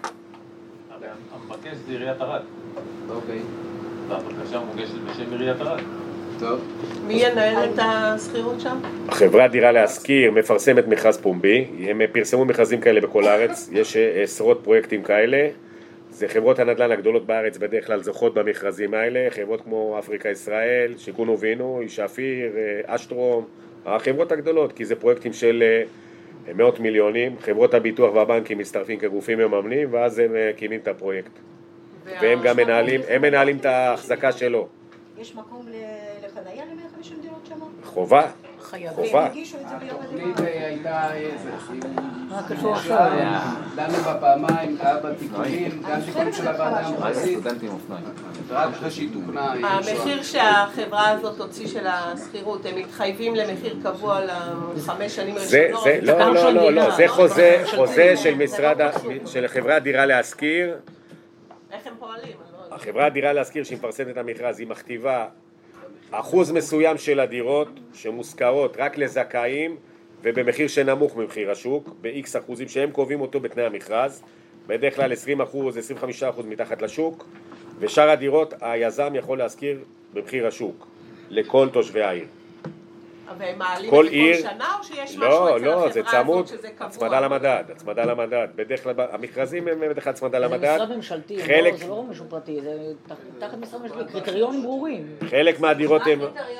המבקש זה עיריית ערד. אוקיי. והבקשה מוגשת בשם עיריית ערד. טוב. מי ינהל את השכירות שם? החברת דירה להשכיר מפרסמת מכרז פומבי, הם פרסמו מכרזים כאלה בכל הארץ, יש עשרות פרויקטים כאלה. זה חברות הנדל"ן הגדולות בארץ בדרך כלל זוכות במכרזים האלה, חברות כמו אפריקה ישראל, שיכון ובינו, שפיר, אשטרום, החברות הגדולות, כי זה פרויקטים של מאות מיליונים. חברות הביטוח והבנקים מצטרפים כגופים מממנים, ואז הם מקימים את הפרויקט. והם גם מנהלים, הם מנהלים את ההחזקה שלו. יש מקום לחנייה ל-מאה וחמישים דירות שם? חובה. חובה. התוכנית הייתה איזה, מה קשור עכשיו? דנו בפעמיים, היה בתיקונים, גם תיקונים של הוועדה המחוזית, רק אחרי שהיא תוקנה. המחיר שהחברה הזאת הוציא של השכירות, הם מתחייבים למחיר קבוע לחמש שנים ראשונות? לא, לא, לא, לא, זה חוזה, חוזה של משרד, של חברת דירה להשכיר. איך הם פועלים? החברת דירה להשכיר שהיא מפרסמת את המכרז, היא מכתיבה אחוז מסוים של הדירות שמושכרות רק לזכאים ובמחיר שנמוך ממחיר השוק, ב-X אחוזים שהם קובעים אותו בתנאי המכרז, בדרך כלל עשרים אחוז, עשרים וחמישה אחוז מתחת לשוק, ושאר הדירות היזם יכול להשכיר במחיר השוק לכל תושבי העיר. והם מעלים את זה כל שנה או שיש משהו לא, אצל לא, החברה זה צמוד, הזאת שזה קבוע? הצמדה למדד, הצמדה למדד. בדרך כלל המכרזים הם בדרך כלל הצמדה למדד. זה משרד ממשלתי, חלק... זה לא משהו פרטי, זה תחת משרד ממשלתי, קריטריונים ברורים. חלק מהדירות הם...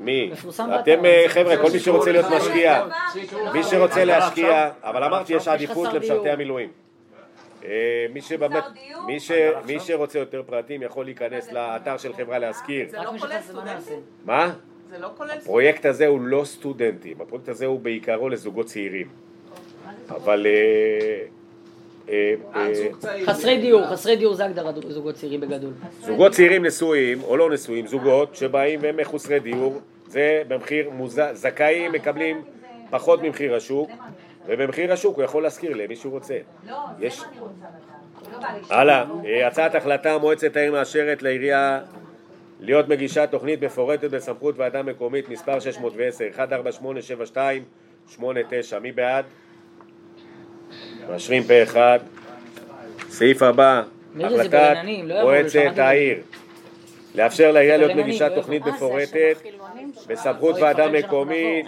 מי? מפורסם אתם באתר. חבר'ה, כל מי שרוצה להיות משקיע, מי שרוצה אז להשקיע, עכשיו- אבל אמרתי יש עדיפות חסר למשרתי דיור. המילואים. אה, מי שבאמת, מי ש- מי שרוצה יותר פרטים יכול להיכנס לאתר של חברה להשכיר. זה לא כולל סטודנטים? מה? זה לא כולל סטודנטים? הפרויקט הזה הוא לא סטודנטים, הפרויקט הזה הוא בעיקרו לזוגות צעירים. אבל... אה, אה, אה, חסרי דיור, חסרי דיור זה הגדרת זוגות צעירים בגדול. זוגות צעירים נשואים או לא נשואים, זוגות שבאים והם מחוסרי דיור, זה במחיר מוזל, זכאים מקבלים פחות ממחיר השוק, ובמחיר השוק הוא יכול להשכיר למי שהוא רוצה. יש... הלאה, אה, הצעת החלטה, מועצת העיר מאשרת לעירייה להיות מגישה תוכנית מפורטת בסמכות ועדה מקומית מספר שש מאות ועשר, אחת ארבע שמונה שבע שתיים שמונה תשע. מי בעד? מאשרים פה אחד. סעיף הבא, מי זה? זה החלטת ברעננים, לא יבואו, מועצת שמעתי. העיר לאפשר לעירייה להיות ברעננים, מגישה לא תוכנית יבואו. מפורטת בסמכות ועדה מקומית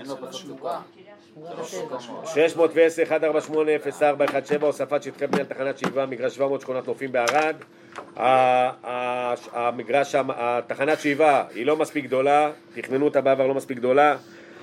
שש מאות ועשר, אחת ארבע שמונה אפס ארבע אחת שבע, הוספת שטחי בנייה לתחנת שאיבה, מגרש שבע מאות, שכונת נופים בערד. ה- ה- המגרש, שם- התחנת שאיבה היא לא מספיק גדולה, תכננו אותה בעבר לא מספיק גדולה,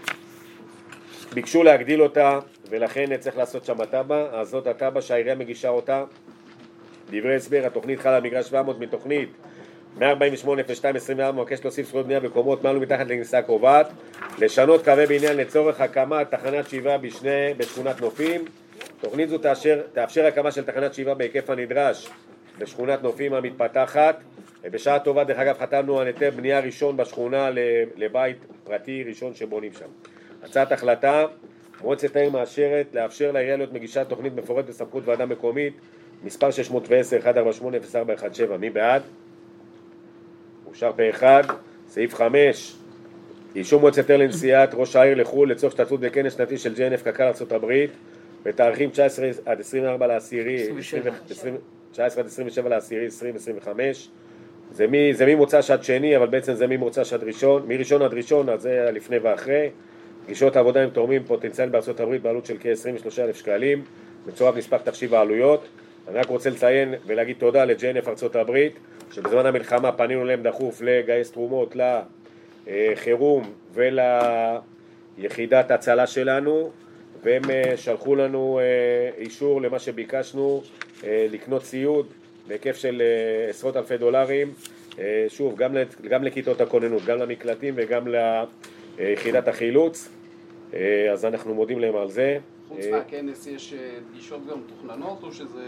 ביקשו להגדיל אותה ולכן צריך לעשות שם תב"ע, אז זאת התב"ע שהעירייה מגישה אותה. דברי הסבר, התוכנית חלה על מגרש שבע מאות מתוכנית מאה ארבעים ושמונה אפס שתיים עשרים וארבע, מבקש להוסיף זכויות בנייה בקומות מעל ומתחת לכניסה הקובעת, לשנות קווי בניין לצורך הקמת תחנת שאיבה בשני, בשכונת נופים. תוכנית זו תאשר, תאפשר הקמה של תחנת שאיבה בהיקף הנדרש בשכונת נופים המתפתחת. בשעה טובה, דרך אגב, חתמנו על היתר בנייה ראשון בשכונה לבית פרטי ראשון שבונים שם. הצעת החלטה, מועצת העיר מאשרת לאפשר לעירייה להיות מגישה תוכנית מפורטת בסמכות ועדה מקומית מספר שש מאות ועשר, אחת ארבע שמונה אפס ארבע אחת שבע. מי בעד? אושר פה אחד. סעיף חמש, אישור מועצת העיר לנסיעת ראש העיר לחו"ל לצורך השתתפות בכנס שנתי של ג'י אן אף קק"ל ארצות הברית בתאריכים תשע עשרה עד עשרים וארבע לעשירי, תשע עשרה עד עשרים ושבע לעשירי עשרים עשרים וחמש. זה מי זה ממוצ"ש עד שני, אבל בעצם זה ממוצ"ש עד ראשון, מראשון עד ראשון, אז זה לפני ואחרי. פגישות העבודה עם תורמים פוטנציאליים בארצות הברית בעלות של כ-עשרים ושלושה אלף שקלים, מצורף נספח תחשיב העלויות. אני רק רוצה לציין ולהגיד תודה ל-ג'י אן אף ארצות הברית, שבזמן המלחמה פנינו להם דחוף לגייס תרומות לחירום וליחידת הצלה שלנו, והם שלחו לנו אישור למה שביקשנו, לקנות ציוד בהיקף של עשרות אלפי דולרים, שוב, גם, גם לכיתות הכוננות, גם למקלטים וגם ליחידת החילוץ, אז אנחנו מודים להם על זה. חוץ מהכנס יש פגישות גם מתוכננות או שזה...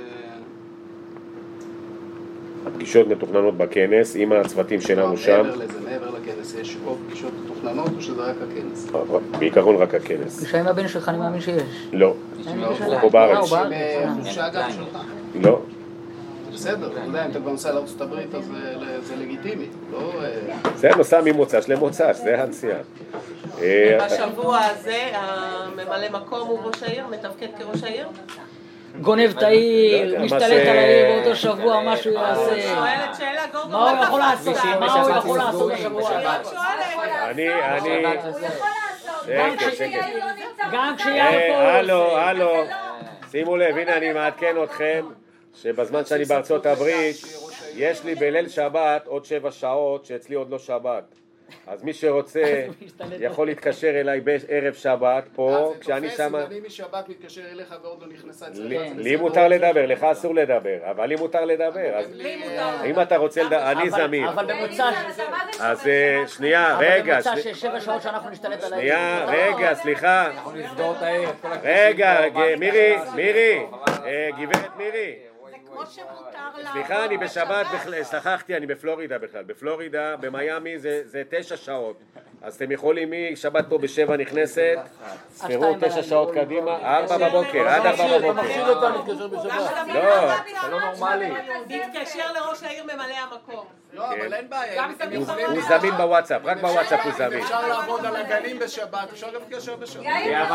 הפגישות מתוכננות בכנס עם הצוותים שלנו שם. מעבר לזה, מעבר לכנס, יש עוד פגישות מתוכננות או שזה רק הכנס? בעיקרון רק הכנס. פגישה עם הבן שלך, אני מאמין שיש. לא, הוא בארץ. חופשה גם שלך? לא. בסדר, אתה יודע, אם אתה כבר נוסע לארצות הברית אז זה לגיטימי, לא... זה נוסע ממוצ"ש למוצ"ש, זה הנסיעה. בשבוע הזה הממלא מקום הוא ראש העיר, מתפקד כראש העיר? גונב את העיר, משתלט על העיר באותו שבוע, מה שהוא יעשה. שואלת שאלה, גורדון, מה הוא יכול לעשות? מה הוא יכול לעשות בשבוע? אני, אני... הוא יכול לעשות, גם כשיאיר פה... הלו, הלו, שימו לב, הנה אני מעדכן אתכם שבזמן שאני בארצות הברית יש לי בליל שבת עוד שבע שעות שאצלי עוד לא שבת, אז מי שרוצה יכול להתקשר אליי בערב שבת פה כשאני שם. אני משבת מתקשר אליך ועוד לא נכנסה אצלך. לי מותר לדבר, לך אסור לדבר, אבל לי מותר לדבר. אם אתה רוצה לדבר, אני זמין. אבל במוצ"ש... אז שנייה, רגע. אבל במוצ"ש יש שבע שעות שאנחנו נשתלט על העיר. שנייה, רגע, סליחה. אנחנו נסגור את העיר. רגע, מירי, מירי, גברת מירי. כמו שמותר לה... סליחה, אני בשבת, שכחתי, אני בפלורידה בכלל. בפלורידה, במיאמי זה תשע שעות. אז אתם יכולים משבת פה בשבע נכנסת, ספרו תשע שעות קדימה, ארבע בבוקר, עד ארבע בבוקר. מכשיר אותה להתקשר בשבת. לא, אתה לא נורמלי. תתקשר לראש העיר ממלא המקום. לא, אבל אין בעיה. הוא זמין בוואטסאפ, רק בוואטסאפ הוא זמין. אפשר לעבוד על הגנים בשבת, אפשר גם להתקשר בשבת.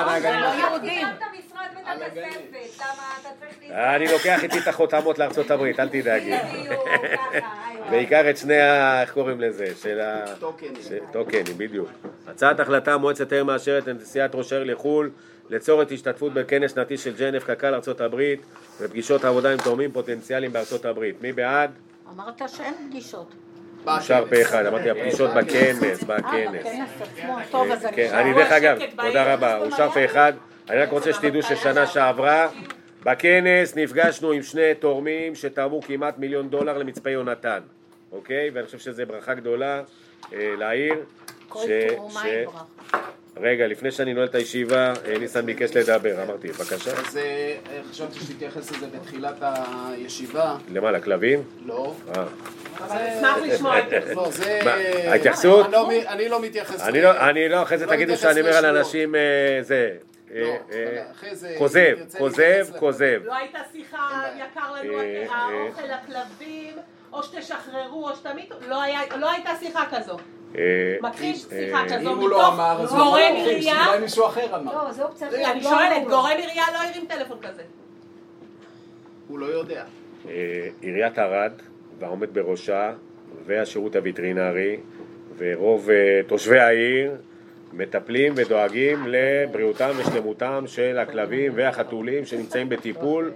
אני לוקח איתי את החותמות לארצות הברית, אל תדאגי. בעיקר את שני, איך קוראים לזה? של הטוקנים, בדיוק. הצעת החלטה, מועצת העיר מאשרת נסיעת ראש העיר לחו"ל לצורך השתתפות בכנס שנתי של ג'י אן אף קק"ל ארצות הברית ופגישות עבודה עם תורמים פוטנציאליים בארצות הברית. מי בעד? אמרת שאין פגישות. אושר פה אחד, אמרתי הפלישות בכנס, בכנס. טוב, אז אני אני דרך אגב, תודה רבה, אושר פה אחד. אני רק רוצה שתדעו ששנה שעברה בכנס נפגשנו עם שני תורמים שתרמו כמעט מיליון דולר למצפה יונתן, אוקיי? ואני חושב שזו ברכה גדולה לעיר. רגע, לפני שאני נועל את הישיבה, ניסן ביקש לדבר, אמרתי, בבקשה. אז חשבתי שתתייחס לזה בתחילת הישיבה. למה, לכלבים? לא. אבל אשמח לשמוע את זה. לא, זה... ההתייחסות? אני לא מתייחס. אני לא, אחרי זה תגידו שאני אומר על אנשים, זה... כוזב, כוזב, כוזב. לא הייתה שיחה יקר לנו האוכל לכלבים, או שתשחררו, או שתמיתו, לא הייתה שיחה כזו. מכחיש שיחה כזו מתוך גורם עירייה. אולי מישהו אחר אמר. לא, זה אופציה. אני שואלת, גורם עירייה לא הרים טלפון כזה. הוא לא יודע. עיריית ערד והעומד בראשה והשירות הווטרינרי ורוב תושבי העיר מטפלים ודואגים לבריאותם ושלמותם של הכלבים והחתולים שנמצאים בטיפול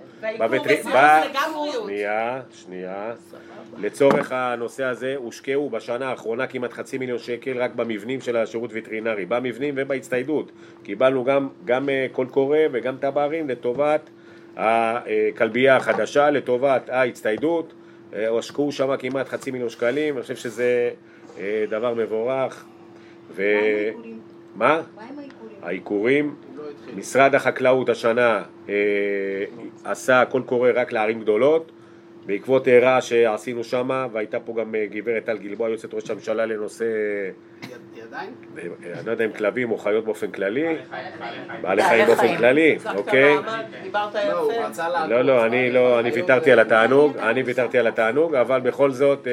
שנייה, שנייה. לצורך הנושא הזה הושקעו בשנה האחרונה כמעט חצי מיליון שקל רק במבנים של השירות וטרינרי, במבנים ובהצטיידות. קיבלנו גם, גם קול קורא וגם תב"רים לטובת הכלבייה החדשה, לטובת ההצטיידות. הושקעו שם כמעט חצי מיליון שקלים, אני חושב שזה דבר מבורך. ו... מה? העיקורים. משרד החקלאות השנה אה, עשה קול קורא רק לערים גדולות בעקבות הערה שעשינו שם, והייתה פה גם גברת טל גלבוע יוצאת ראש הממשלה לנושא ידיים? אני לא יודע אם כלבים או חיות באופן כללי, בעלי חיים באופן כללי, אוקיי? לא, לא, אני לא, אני ויתרתי על התענוג, אני ויתרתי על התענוג, אבל בכל זאת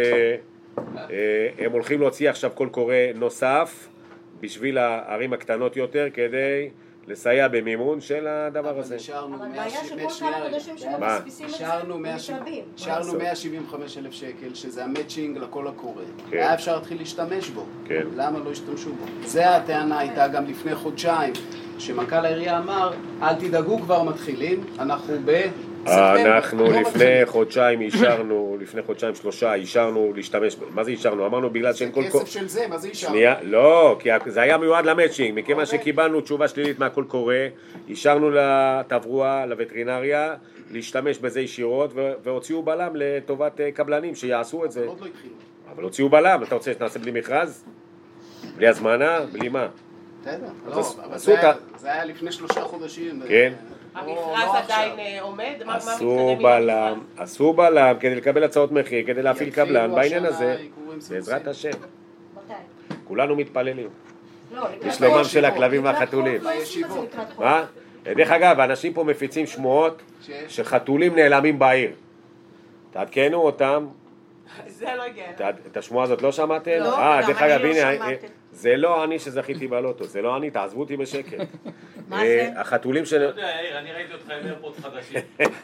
הם הולכים להוציא עכשיו קול קורא נוסף בשביל הערים הקטנות יותר כדי לסייע במימון של הדבר הזה. אבל בעיה שכל כמה חודשים שהם מספיסים את זה, השארנו מאה שבעים וחמישה אלף שקל, שזה המאצ'ינג לכל הקורא. היה אפשר להתחיל להשתמש בו. למה לא השתמשו בו? זה הטענה הייתה גם לפני חודשיים, שמנכ"ל העירייה אמר, אל תדאגו כבר מתחילים, אנחנו ב... אנחנו לפני חודשיים אישרנו, לפני חודשיים שלושה אישרנו להשתמש, מה זה אישרנו? אמרנו בגלל שאין כל... זה כסף של זה, מה זה אישרנו? לא, כי זה היה מיועד למאצ'ינג, מכיוון שקיבלנו תשובה שלילית מהכל קורא, אישרנו לתברואה, לווטרינריה, להשתמש בזה ישירות, והוציאו בלם לטובת קבלנים שיעשו את זה. עוד לא התחילו. אבל הוציאו בלם, אתה רוצה שנעשה בלי מכרז? בלי הזמנה? בלי מה? בסדר, לא, אבל זה היה לפני שלושה חודשים. כן. המכרז עדיין עומד? עשו בלם, עשו בלם כדי לקבל הצעות מחיר, כדי להפעיל קבלן בעניין הזה, בעזרת השם. כולנו מתפללים. לשלומם של הכלבים והחתולים. מה? דרך אגב, האנשים פה מפיצים שמועות שחתולים נעלמים בעיר. תעדכנו אותם. זה לא הגיע. את השמועה הזאת לא שמעתם? לא, גם אני לא שמעתי. זה לא אני שזכיתי בלוטו, זה לא אני, תעזבו אותי בשקט. מה זה? החתולים של... לא יודע, יאיר, אני ראיתי אותך עם איירפודס חדשים.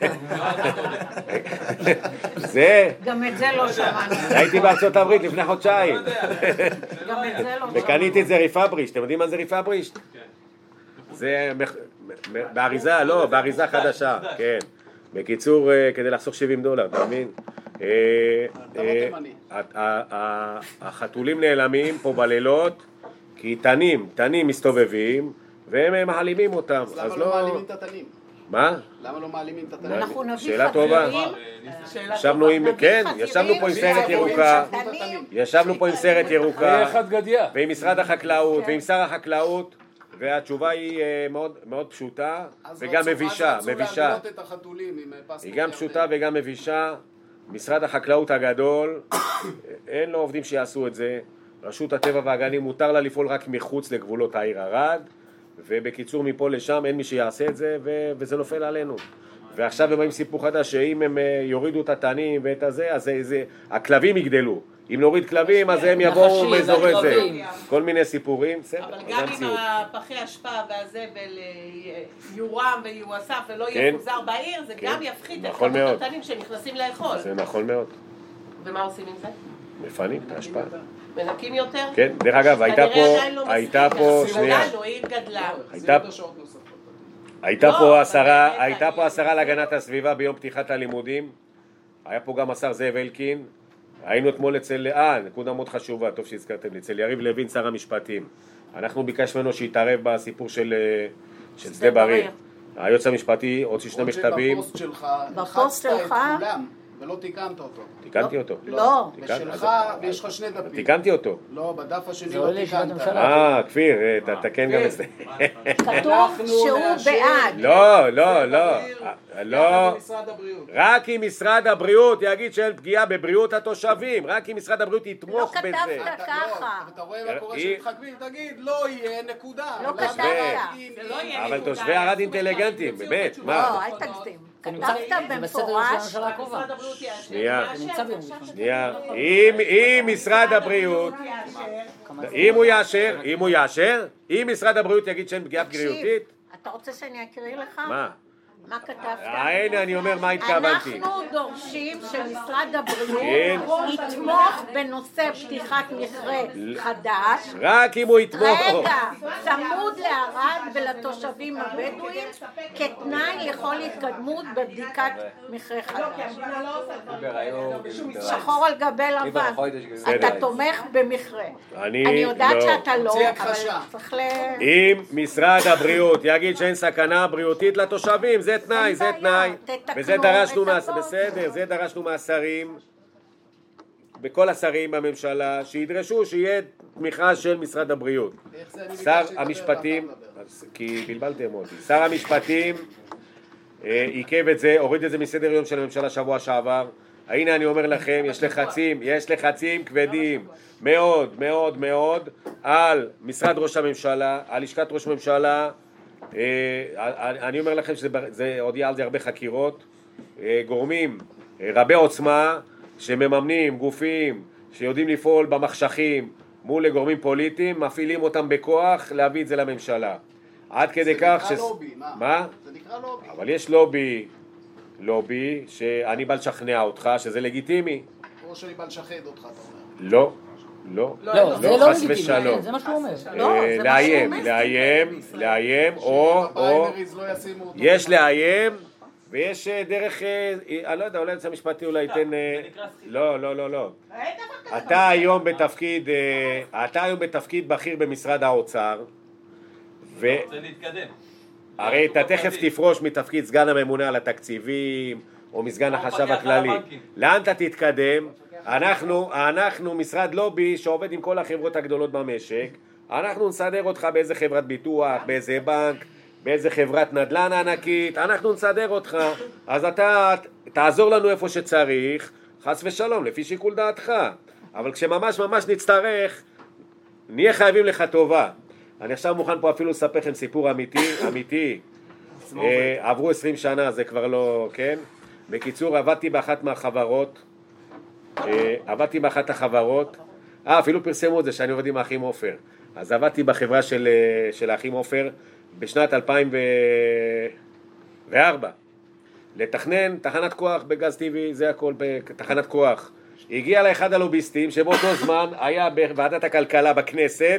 זה... גם את זה לא שמענו. הייתי בארצות הברית לפני חודשיים. גם את זה לא שמענו. וקניתי את זה ריפאבריש, אתם יודעים מה זה ריפאבריש? זה באריזה, לא, באריזה חדשה, כן. בקיצור, כדי לחסוך שבעים דולר, אתה מבין? החתולים נעלמים פה בלילות כי תנים, תנים מסתובבים והם מעלימים אותם. אז למה לא מעלימים את התנים? מה? למה לא מעלימים את התנים? אנחנו נביא שאלה טובה. ישבנו עם, כן, ישבנו פה עם סרט ירוקה, ישבנו פה עם סרט ירוקה ועם משרד החקלאות ועם שר החקלאות, והתשובה היא מאוד מאוד פשוטה וגם מבישה, מבישה. היא גם פשוטה וגם מבישה. משרד החקלאות הגדול, אין לו עובדים שיעשו את זה. רשות הטבע והגנים מותר לה לפעול רק מחוץ לגבולות העיר ערד, ובקיצור מפה לשם אין מי שיעשה את זה, ו- וזה נופל עלינו. ועכשיו הם באים סיפור חדש שאם הם יורידו את התנים ואת הזה, אז זה, זה, הכלבים יגדלו. אם נוריד כלבים, אז הם יבואו מאזורי זה. כל מיני סיפורים, בסדר. אבל גם אם הפחי השפעה והזבל יורם ויואסף ולא יפוזר בעיר, זה גם יפחית את כמות התנים שנכנסים לאכול. זה נכון מאוד. ומה עושים עם זה? מפנים את ההשפעה. מנקים יותר? כן, דרך אגב, הייתה פה, הייתה פה, שנייה. עיר גדלה. הייתה פה השרה, הייתה פה השרה להגנת הסביבה ביום פתיחת הלימודים. היה פה גם השר זאב אלקין. היינו אתמול אצל, אה, נקודה מאוד חשובה, טוב שהזכרתם לי, אצל יריב לוין, שר המשפטים. אנחנו ביקש ממנו שיתערב בסיפור של שדה בריר. היועץ המשפטי הוציא שני מכתבים. בפוסט שלך, בפוסט שלך, ולא תיקנת אותו. תיקנתי אותו. לא. בשלך, ויש לך שני דפים. תיקנתי אותו. לא, בדף השני לא תיקנת. אה, כפיר, תתקן גם את זה. כתוב שהוא בעד. לא, לא, לא. לא. רק אם משרד הבריאות יגיד שאין פגיעה בבריאות התושבים, רק אם משרד הבריאות יתמוך בזה. לא כתבת ככה. אתה רואה מה קורה שמתחכמים, תגיד, לא יהיה נקודה. לא כתבת. אבל תושבי ערד אינטליגנטים, באמת, מה? לא, אל תגזים. כתבת במפורש. שנייה, שנייה. אם משרד הבריאות, אם הוא יאשר, אם הוא יאשר, אם משרד הבריאות יגיד שאין פגיעה בריאותית. אתה רוצה שאני אקריא לך? מה? מה כתבת? הנה אני אומר מה התכוונתי. אנחנו דורשים שמשרד הבריאות יתמוך בנושא פתיחת מכרה חדש. רק אם הוא יתמוך. רגע, צמוד לערד ולתושבים הבדואים כתנאי לכל התקדמות בבדיקת מכרה חדש. שחור על גבי לבן. אתה תומך במכרה. אני יודעת שאתה לא, אבל צריך ל... אם משרד הבריאות יגיד שאין סכנה בריאותית לתושבים, זה תנאי, זה תנאי, וזה דרשנו, בסדר, זה דרשנו מהשרים, בכל השרים בממשלה, שידרשו שיהיה תמיכה של משרד הבריאות. שר המשפטים, כי בלבלתם אותי, שר המשפטים עיכב את זה, הוריד את זה מסדר יום של הממשלה שבוע שעבר. הנה אני אומר לכם, יש לחצים, יש לחצים כבדים מאוד מאוד מאוד על משרד ראש הממשלה, על לשכת ראש הממשלה. אני אומר לכם שזה עוד יהיה על זה הרבה חקירות. גורמים רבי עוצמה שמממנים גופים שיודעים לפעול במחשכים מול גורמים פוליטיים, מפעילים אותם בכוח להביא את זה לממשלה. עד כדי כך ש... זה נקרא לובי, מה? זה נקרא לובי. אבל יש לובי, לובי שאני בא לשכנע אותך שזה לגיטימי. או שאני בא לשחד אותך, אתה אומר. לא. לא, לא, זה לא לגיטימי, זה מה שהוא אומר. לאיים, לאיים, לאיים, או, או, יש לאיים, ויש דרך, אני לא יודע, אולי יוצא המשפטי אולי ייתן, לא, לא, לא, לא. אתה היום בתפקיד, אתה היום בתפקיד בכיר במשרד האוצר, ו... הרי אתה תכף תפרוש מתפקיד סגן הממונה על התקציבים, או מסגן החשב הכללי. לאן אתה תתקדם? אנחנו, אנחנו משרד לובי שעובד עם כל החברות הגדולות במשק. אנחנו נסדר אותך באיזה חברת ביטוח, באיזה בנק, באיזה חברת נדל"ן ענקית. אנחנו נסדר אותך. אז אתה תעזור לנו איפה שצריך, חס ושלום, לפי שיקול דעתך. אבל כשממש ממש נצטרך, נהיה חייבים לך טובה. אני עכשיו מוכן פה אפילו לספר לכם סיפור אמיתי, אמיתי. אה, עברו עשרים שנה, זה כבר לא, כן? בקיצור, עבדתי באחת מהחברות, אה, עבדתי באחת החברות, אה, אפילו פרסמו את זה שאני עובד עם האחים עופר. אז עבדתי בחברה של, של האחים עופר בשנת אלפיים וארבע. לתכנן תחנת כוח בגז טבעי, זה הכל בתחנת כוח. הגיע לאחד הלוביסטים שבאותו זמן היה בוועדת הכלכלה בכנסת,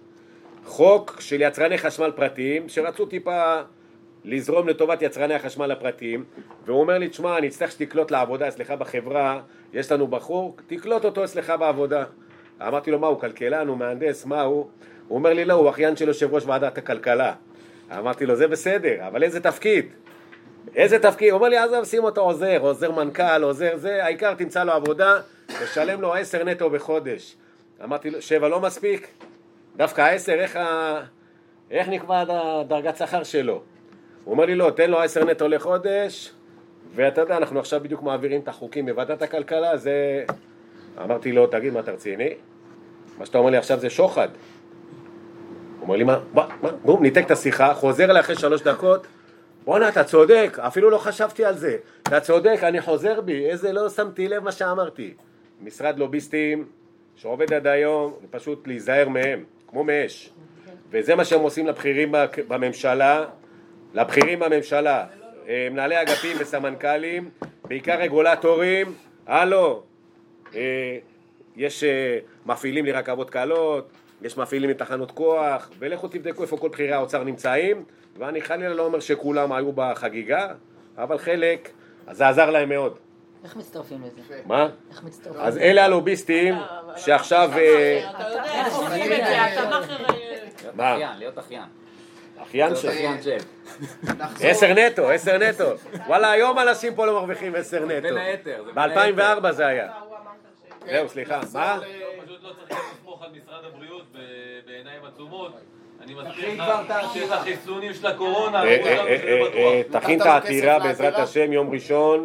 חוק של יצרני חשמל פרטיים, שרצו טיפה לזרום לטובת יצרני החשמל הפרטיים, והוא אומר לי, תשמע, אני אצטרך שתקלוט לעבודה אצלך בחברה, יש לנו בחור, תקלוט אותו אצלך בעבודה. אמרתי לו, מה, הוא כלכלן, הוא מהנדס, מה הוא? הוא אומר לי, לא, הוא אחיין של יושב ראש ועדת הכלכלה. אמרתי לו, זה בסדר, אבל איזה תפקיד? איזה תפקיד? הוא אומר לי, אז שים אותו עוזר, עוזר מנכ"ל, עוזר זה, העיקר תמצא לו עבודה, תשלם לו עשר נטו בחודש. אמרתי לו, שבע לא מספיק? דווקא עשר, איך, ה... איך נקבע דרגת שכר שלו? הוא אומר לי, לא, תן לו עשר נטו לחודש, ואתה יודע, אנחנו עכשיו בדיוק מעבירים את החוקים בוועדת הכלכלה, זה... אמרתי לו, תגיד, מה אתה רציני? מה שאתה אומר לי עכשיו זה שוחד. הוא אומר לי, מה? מה? מה? בום, ניתק את השיחה, חוזר אליי אחרי שלוש דקות, בוא'נה, אתה צודק, אפילו לא חשבתי על זה. אתה צודק, אני חוזר בי, איזה לא שמתי לב מה שאמרתי. משרד לוביסטים שעובד עד היום, פשוט להיזהר מהם, כמו מאש. וזה מה שהם עושים לבחירים בממשלה, לבחירים בממשלה, מנהלי אגפים וסמנכ"לים, בעיקר רגולטורים, הלו, יש מפעילים לרכבות קלות, יש מפעילים לתחנות כוח, ולכו תבדקו איפה כל בחירי האוצר נמצאים, ואני חלילה לא אומר שכולם היו בחגיגה, אבל חלק, אז זה עזר להם מאוד. איך מצטרפים לזה? מה? איך מצטרפים? אז אלה הלוביסטים שעכשיו... אתה יודע, איך עושים את זה, אתה מאחר... מה? להיות אחיין. אחיין של... אחיין של. עשר נטו, עשר נטו. וואלה, היום אנשים פה לא מרוויחים עשר נטו. בין היתר. ב-אלפיים וארבע זה היה. זהו, סליחה. מה? פשוט לא צריך לסמוך על משרד הבריאות בעיניים עצומות. אני מזכיר לך שאת החיסונים של הקורונה... תכין את העתירה בעזרת השם יום ראשון.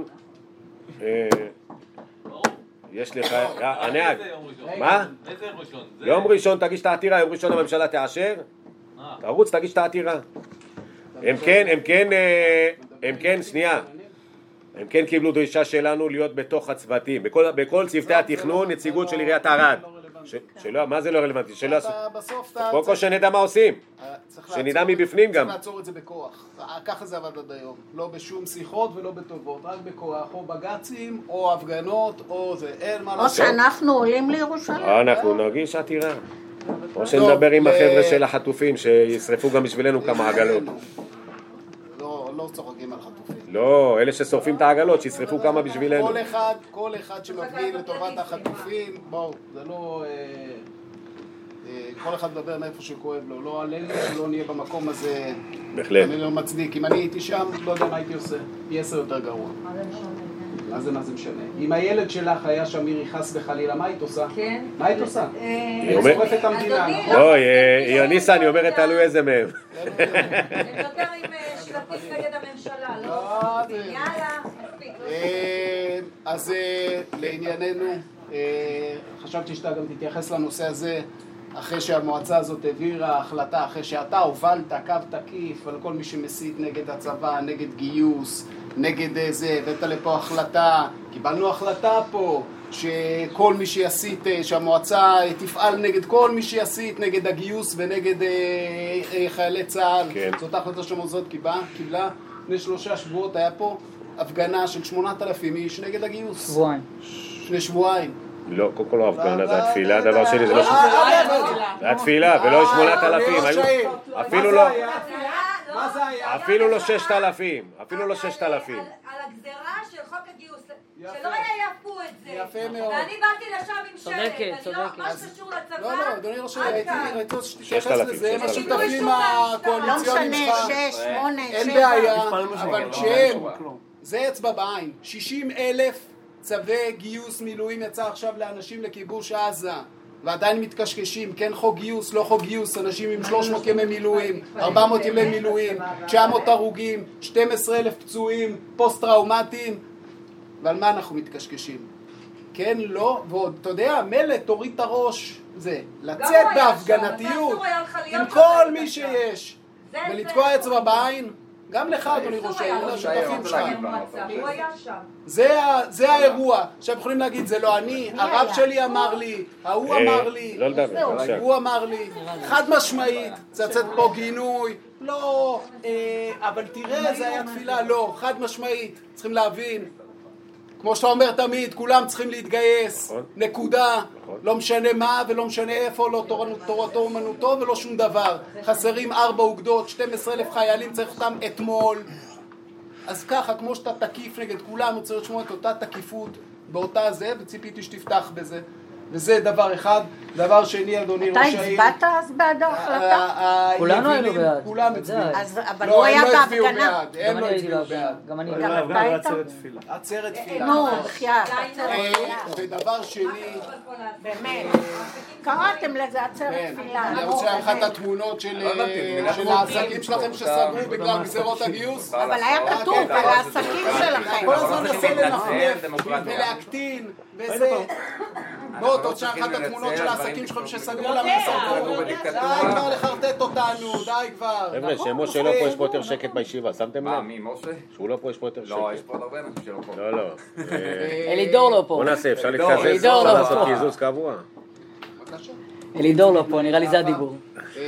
יש לך... הנהג. מה? איזה יום ראשון? יום ראשון תגיש את העתירה, יום ראשון הממשלה תאשר. תרוץ, תגיש את העתירה. הם כן, הם כן, הם כן, שנייה. הם כן קיבלו דרישה שלנו להיות בתוך הצוותים. בכל, בכל צוותי התכנון, נציגות של עיריית ערד. שלא, מה זה לא רלוונטי? שלא עשו. קודם כל שנדע מה עושים. שנדע מבפנים גם. צריך לעצור את זה בכוח. ככה זה עבד עד היום. לא בשום שיחות ולא בטובות. רק בכוח. או בגצים, או הפגנות, או זה. אין מה לעשות. או שאנחנו עולים לירושלים. אנחנו נגיש עתירה. או שנדבר עם החבר'ה של החטופים, שישרפו גם בשבילנו כמה עגלות. לא, לא צוחקים על חטופים. לא, אלה ששורפים את העגלות, שישרפו כמה בשבילנו. כל אחד, כל אחד שמבין לטובת החטופים, בואו, זה לא... כל אחד מדבר מאיפה שכואב לו, לא עלינו, שלא נהיה במקום הזה. בהחלט. אני לא מצדיק, אם אני הייתי שם, לא יודע מה הייתי עושה, פי עשר יותר גרוע. מה זה, מה זה משנה? אם הילד שלך היה שם מירי חס וחלילה, מה היית עושה? כן. מה היית עושה? היא שורפת את המדינה. לא, יוניסה, אני אומרת, תלוי איזה מהם. הם יותר עם שלטים נגד הממשלה, לא? יאללה, מספיק. אז לענייננו, חשבתי שאתה גם תתייחס לנושא הזה, אחרי שהמועצה הזאת העבירה החלטה, אחרי שאתה הובלת קו תקיף על כל מי שמסית נגד הצבא, נגד גיוס, נגד זה, הבאת לפה החלטה, קיבלנו החלטה פה, שכל מי שיסית, שהמועצה תפעל נגד כל מי שיסית, נגד הגיוס ונגד חיילי צה"ל. כן. זאת ההחלטה שהמועצה קיבלה, קיבלה. לפני שלושה שבועות היה פה הפגנה של שמונת אלפים איש נגד הגיוס. שבועיים. לפני שבועיים. לא, קודם כל לא הפגנה, זה התפילה, דבר שלי, זה לא שום... זה התפילה, ולא שמונת אלפים, אפילו לא... אפילו לא ששת אלפים, אפילו לא ששת אלפים. על הגזרה של חוק הגיוס, שלא יעפו את זה. יפה מאוד. ואני באתי לשם עם שלט, צודקת, אני לא, מה שקשור לצבא, לא, לא, אדוני ראש העיר, הייתי רוצה ששת אלפים, לזה, הם ששת אלפים. השותפים לא הקואליציוניים משנה, שלך. שש, שמונה, אין שבע. בעיה, אבל כשהם, זה אצבע בעין, שישים אלף צווי גיוס מילואים יצא עכשיו לאנשים לכיבוש עזה, ועדיין מתקשקשים, כן חוק גיוס, לא חוק גיוס, אנשים עם שלוש מאות ימי מילואים, ארבע מאות ימי מילואים, תשע מאות הרוגים, שנים עשר אלף פצועים, פוסט-טראומטיים, ועל מה אנחנו מתקשקשים? כן, לא, ועוד, אתה יודע, מלא, תוריד את הראש, זה, לצאת בהפגנתיות, עם כל מי שיש, ולתקוע אצבע בעין, גם לך, אדוני ראש העיר, לשותפים שלך. הוא היה שם. זה האירוע. עכשיו יכולים להגיד, זה לא אני, הרב שלי אמר לי, ההוא אמר לי, לא לדבר, הוא אמר לי, חד משמעית, זה לצאת פה גינוי, לא, אבל תראה, זה היה תפילה, לא, חד משמעית, צריכים להבין, כמו שאתה אומר תמיד, כולם צריכים להתגייס, נקודה, לא משנה מה ולא משנה איפה, לא תורתו אומנותו ולא שום דבר. חסרים ארבע אוגדות, שנים עשר אלף חיילים, צריך אותם אתמול. אז ככה, כמו שאתה תקיף נגד כולם, רוצה לשמוע את אותה תקיפות באותה זה, וציפיתי שתפתח בזה. וזה דבר אחד. דבר שני, אדוני ראש העיר. אתה הצבעת אז בעד ההחלטה? כולנו היינו בעד. כולם הצביעו. אבל הוא היה בהפגנה. הם לא הצביעו בעד. גם אני גם אתה היית? עצרת תפילה. נו, בחייאת. ודבר שני... באמת. קראתם לזה עצרת תפילה. אני רוצה להראות לך את התמונות של העסקים שלכם שסגרו בגלל גזירות הגיוס. אבל היה כתוב על העסקים שלכם. כל הזמן ננסה לנפנף ולהקטין וזה... בואו תוצא אחת התמונות של העסקים שלכם שסגרו למה סגרו. די כבר לחרטט אותנו, די כבר. חבר'ה, שמשה לא פה, יש פה יותר שקט בישיבה, שמתם לב? מה, מי, משה? שהוא לא פה, יש פה יותר שקט. לא, יש פה עוד הרבה אנשים שלא פה. לא, לא. אלידור לא פה. בוא נעשה, אפשר להתקזז, אפשר לעשות קיזוז קבוע. אלידור לא פה, נראה לי זה הדיבור.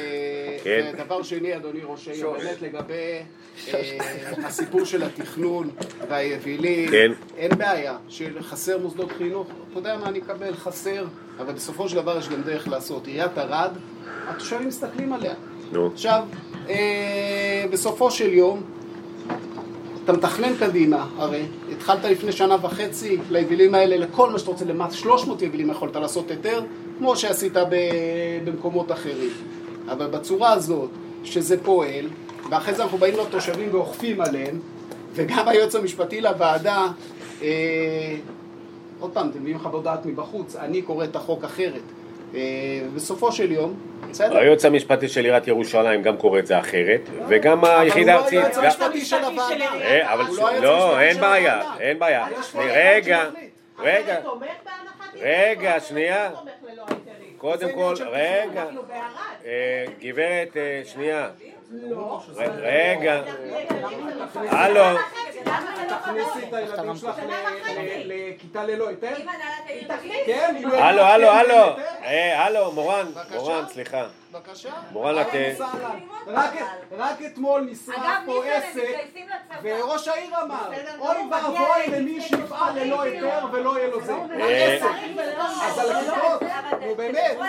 דבר שני, אדוני ראש העיר, באמת לגבי הסיפור של התכנון והיבילים, אין בעיה שחסר מוסדות חינוך, אתה יודע מה אני אקבל, חסר, אבל בסופו של דבר יש גם דרך לעשות. עיריית ערד, התושבים מסתכלים עליה. עכשיו, בסופו של יום, אתה מתכנן קדימה, הרי התחלת לפני שנה וחצי ליבילים האלה, לכל מה שאתה רוצה, למעט שלוש מאות יבילים יכולת לעשות היתר, כמו שעשית במקומות אחרים. אבל בצורה הזאת, שזה פועל, ואחרי זה אנחנו באים לתושבים ואוכפים עליהם, וגם היועץ המשפטי לוועדה, אה, עוד פעם, אתם מביאים חוות דעת מבחוץ, אני קורא את החוק אחרת. אה, בסופו של יום, בסדר? היועץ המשפטי של עיריית ירושלים גם קורא את זה אחרת, וגם היחידה הארצית... אבל הוא לא היועץ המשפטי של הוועדה. אבל לא, אין בעיה, אין בעיה. רגע, רגע, רגע, שנייה. קודם כל, רגע, גברת, שנייה. רגע, הלו. תכניסי את הילדים שלך לכיתה ללא היתר? הלו, הלו, הלו. הלו, מורן, מורן, סליחה. בבקשה. מורן, את... רק אתמול נשרף פה עסק, וראש העיר אמר, אוי ואבוי למי שיפעל ללא היתר ולא יהיה לו זה. עסק. אז על הכיתות, נו באמת.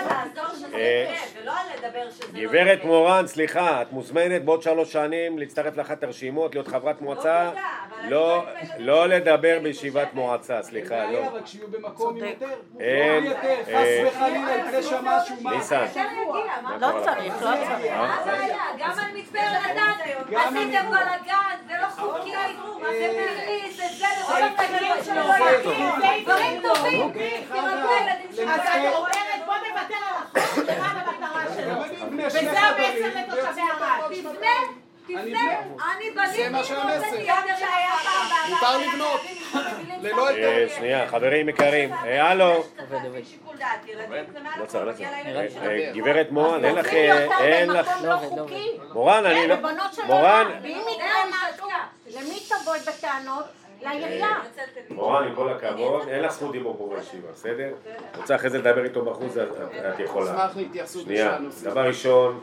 גברת מורן, סליחה, את מוזמנת בעוד שלוש שנים להצטרף לאחת הרשימות, להיות חברת מועצה, לא לדבר בישיבת מועצה, סליחה, לא. אבל כשיהיו במקום יותר, אין, חס וחלילה יקרה שם משהו, מה? ניסן. לא צריך, לא צריך. מה זה היה? גם על מצפה רדן, עשיתם בלגן, זה לא חוקי, זה פרליס, זה זה, לכל התגלים שלו לא יגיעו, דברים טובים, תירגעו הילדים שלנו. אז את אומרת, בוא נוותר על החוק שלנו המטרה שלו. וזה המסר לתושבי ערד. תבנה, תבנה, אני בניתי, זה מה שהמסר. שהיה פעם. מותר לבנות. ללא היתר. שנייה, חברים יקרים, הלו. שיקול דעת, ילדים זה מעל לא צריך, לא הכל, צריך. מגיע לילדים שלנו. גברת מורן, אין לך... אין לך... במקום לא חוקי. מורן, אני לא... ריבונות של מורן. עולם, ואם יקרה משהו, למי תבואי בטענות? לעירייה. מורן, עם כל הכבוד, אין לך זכות דיבור פה בישיבה, בסדר? רוצה אחרי זה לדבר איתו בחוץ, את יכולה. אשמח להתייחסות שנייה, לשאלה. דבר ראשון,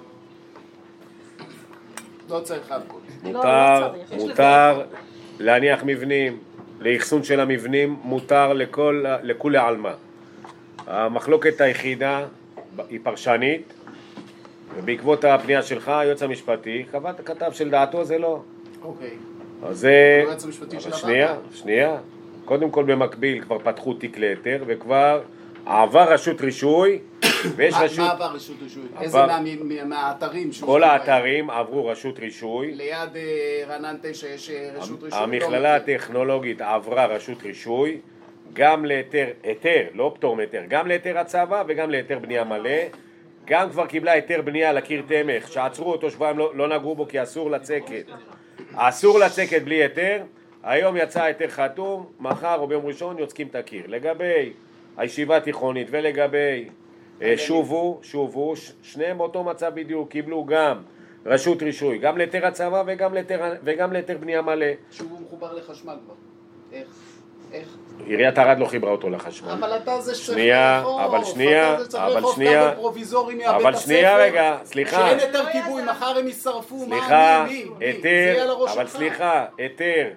לא צריך הכל. מותר, מותר להניח מבנים, לאחסון של המבנים מותר לכל, לכולי עלמא. המחלוקת היחידה היא פרשנית, ובעקבות הפנייה שלך, היועץ המשפטי, קבעת כתב של דעתו זה לא. אוקיי. אז זה... היועץ המשפטי של הוועדה. שנייה, שנייה. קודם כל במקביל כבר פתחו תיק להיתר, וכבר עבר רשות רישוי, ויש רשות... מה עבר רשות רישוי? איזה מהאתרים? כל האתרים עברו רשות רישוי. ליד רענן תשע יש רשות רישוי? המכללה הטכנולוגית עברה רשות רישוי, גם להיתר, היתר, לא פטור מהיתר, גם להיתר הצבה וגם להיתר בנייה מלא. גם כבר קיבלה היתר בנייה לקיר תמך, שעצרו אותו שבועיים, לא, לא נגעו בו כי אסור לצקת. אסור לצקת בלי היתר. היום יצא היתר חתום, מחר או ביום ראשון יוצקים את הקיר. לגבי הישיבה התיכונית ולגבי שובו, שובו, שניהם באותו מצב בדיוק, קיבלו גם רשות רישוי, גם להיתר הצבה וגם להיתר, וגם להיתר בנייה מלא. שובו מחובר לחשמל כבר. איך? איך? עיריית ערד לא חיברה אותו לחשמל. אבל אתה זה שצריך שנייה, לחוף, אבל שנייה, אתה זה צריך אבל לחוף שנייה, כבל פרוביזורי מהבית אבל הספר. שנייה רגע, סליחה. שאין היתר כיבוי, מחר הם ישרפו, סליחה, מה, מי, מי, מי? זה היתר, יהיה על הראש אבל שלך. סליחה, היתר,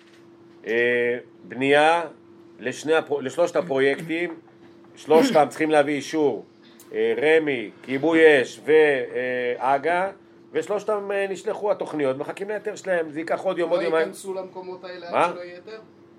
אה, בנייה לשני, הפרו- לשלושת הפרויקטים, שלושתם צריכים להביא אישור, אה, רמי, כיבוי אש ואגה, ושלושתם אה, נשלחו התוכניות, מחכים להיתר שלהם, זה ייקח עוד יום, עוד לא יומיים. ייכנסו למקומות האלה מה? עד שלא יהיה היתר?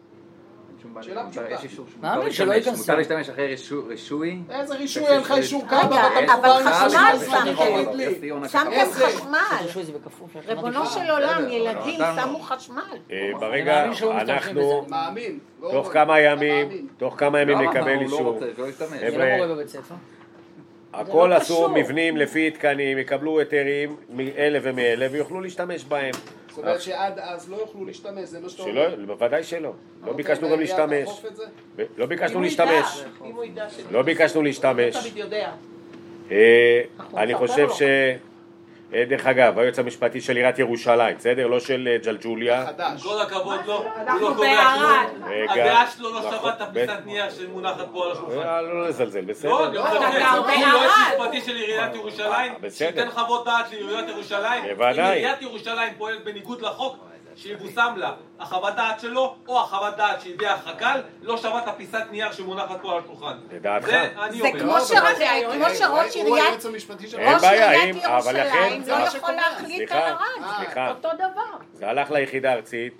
שאלה פשוטה. מאמין שלא ייכנסו. מותר להשתמש אחרי רישוי? איזה רישוי, אין לך אישור כמה, רגע, ואתה אבל מחובר חשמל לחשמל, שמתם. תגיד לי. שמתם איזה? חשמל. רישוי זה בכפוף. ריבונו של עולם, ילדים שמו חשמל. אה, ברגע, מאמין שלא משתמשים אנחנו, מאמין. לא תוך רואה. כמה אתה ימים, מאמין. תוך כמה ימים לא, נקבל הוא לא אישור. רוצה, שלא ישתמש. זה לא חבר'ה, קורה בבית ספר. הכל לא עשו קשור. מבנים לפי תקנים, יקבלו היתרים מאלה ומאלה ויוכלו להשתמש בהם. זאת אומרת שעד אז לא יוכלו להשתמש, זה מה שאתה שלא, אומר. בוודאי שלא. לא אוקיי, ביקשנו גם והעירייה להשתמש. תאכוף את זה? לא ביקשנו אם הוא ידע, להשתמש. אם הוא ידע ש- לא ביקשנו להשתמש. הוא תמיד יודע. אה, אנחנו אני נספר חושב לו. ש... אה, דרך אגב, היועץ המשפטי של עיריית ירושלים, בסדר? לא של אה, ג'לג'וליה. חדש. כל הכבוד לו, הוא אנחנו לא קובע בערד. כלום. רגע. הדעה שלו לא נכון, שווה את הפיסת בטח. נייר שמונחת פה על השולחן. אה, לא לזלזל, בסדר? לא, אני אומר אתה לכם, גר הוא בערד. יועץ משפטי של עיריית ירושלים, בסדר. שייתן חוות דעת לעיריית ירושלים. בוודאי. אם עיריית ירושלים פועלת בניגוד לחוק, שיבושם לה החוות דעת שלו, או החוות דעת שהביאה החק"ל, לא שווה את הפיסת נייר שמונחת פה על השולחן. לדעתך. זה אני זה אומר. כמו שראש כמו שראש הוא עיריית היועץ המשפטי של אין ראש בעיה, עיריית אם- אבל לכן- ירושלים זה לא מה יכול שקורה. להחליט סליחה, על ערד. סליחה. אותו דבר. זה הלך ליחידה הארצית,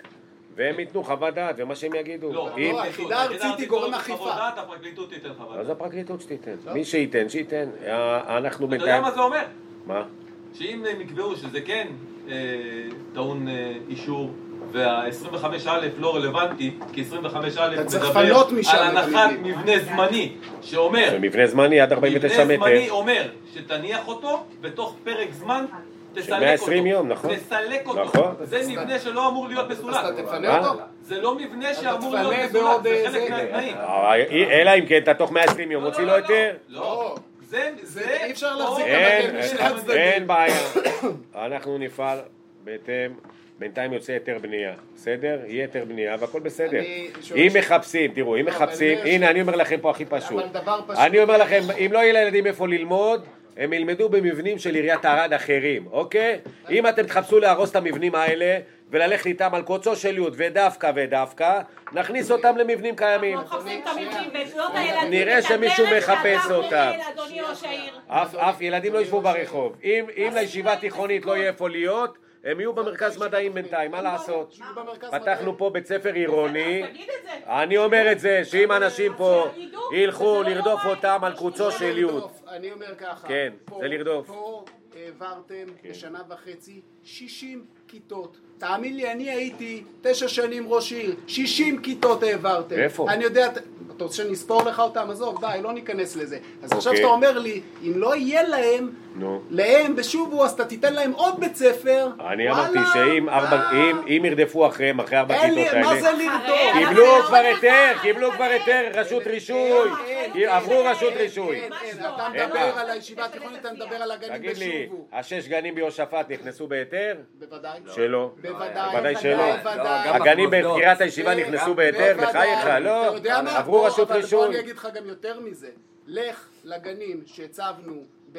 והם ייתנו חוות דעת, ומה שהם יגידו. לא, היחידה הארצית היא גורם אכיפה. חוות דעת, הפרקליטות תיתן חוות דעת. אז הפרקליטות שתיתן. מי שייתן, שייתן. אנחנו אתה יודע מה זה אומר? מה? שאם הם יקבעו שזה כן טעון אישור, וה-עשרים וחמש א' לא רלוונטי, כי עשרים וחמש א' מדבר על הנחת מבנה זמני, שאומר... מבנה זמני עד ארבעים ותשע מטר. מבנה זמני אומר שתניח אותו, בתוך פרק זמן תסלק אותו. מאה ועשרים יום, נכון. תסלק אותו. נכון. זה מבנה שלא אמור להיות מסולק. אז אתה תפנה אותו? זה לא מבנה שאמור להיות מסולק, זה חלק מהתנאים. אלא אם כן, אתה תוך מאה ועשרים יום מוציא לו היתר. לא, זה... אי אפשר להחזיק את המגן משני הצדדים. אין בעיה. אנחנו נפעל בהתאם. בינתיים יוצא היתר בנייה, בסדר? יהיה היתר בנייה והכל בסדר. אם מחפשים, תראו, אם מחפשים, הנה אני אומר לכם פה הכי פשוט. אני אומר לכם, אם לא יהיה לילדים איפה ללמוד, הם ילמדו במבנים של עיריית ערד אחרים, אוקיי? אם אתם תחפשו להרוס את המבנים האלה וללכת איתם על קוצו של יוד ודווקא ודווקא, נכניס אותם למבנים קיימים. נראה שמישהו מחפש אותם. אף ילדים לא ישבו ברחוב. אם לישיבה תיכונית לא יהיה איפה להיות, הם יהיו במרכז מדעים בינתיים, מה לעשות? פתחנו פה בית ספר עירוני, אני אומר את זה, שאם אנשים פה ילכו לרדוף אותם על קוצו של יוד. אני אומר ככה, כן, זה לרדוף. פה העברתם בשנה וחצי שישים כיתות. תאמין לי, אני הייתי תשע שנים ראש עיר, שישים כיתות העברתם. איפה? אני יודע, אתה רוצה שנספור לך אותם? עזוב, די, לא ניכנס לזה. אז עכשיו שאתה אומר לי, אם לא יהיה להם, להם בשובו, אז אתה תיתן להם עוד בית ספר. אני אמרתי שאם ירדפו אחריהם, אחרי ארבע כיתות האלה, מה זה לרדוף? קיבלו כבר היתר, קיבלו כבר היתר, רשות רישוי, עברו רשות רישוי. אתה מדבר על הישיבה התיכונית, אתה מדבר על הגנים בשובו. תגיד לי, השש גנים ביושפט נכנסו בהיתר? בוודאי. שלא. בוודאי שלא. הגנים בקריית הישיבה נכנסו בהיתר, בחייך, לא. עברו רשות רישוי. בוא אני אגיד לך גם יותר מזה. לך לגנים שהצבנו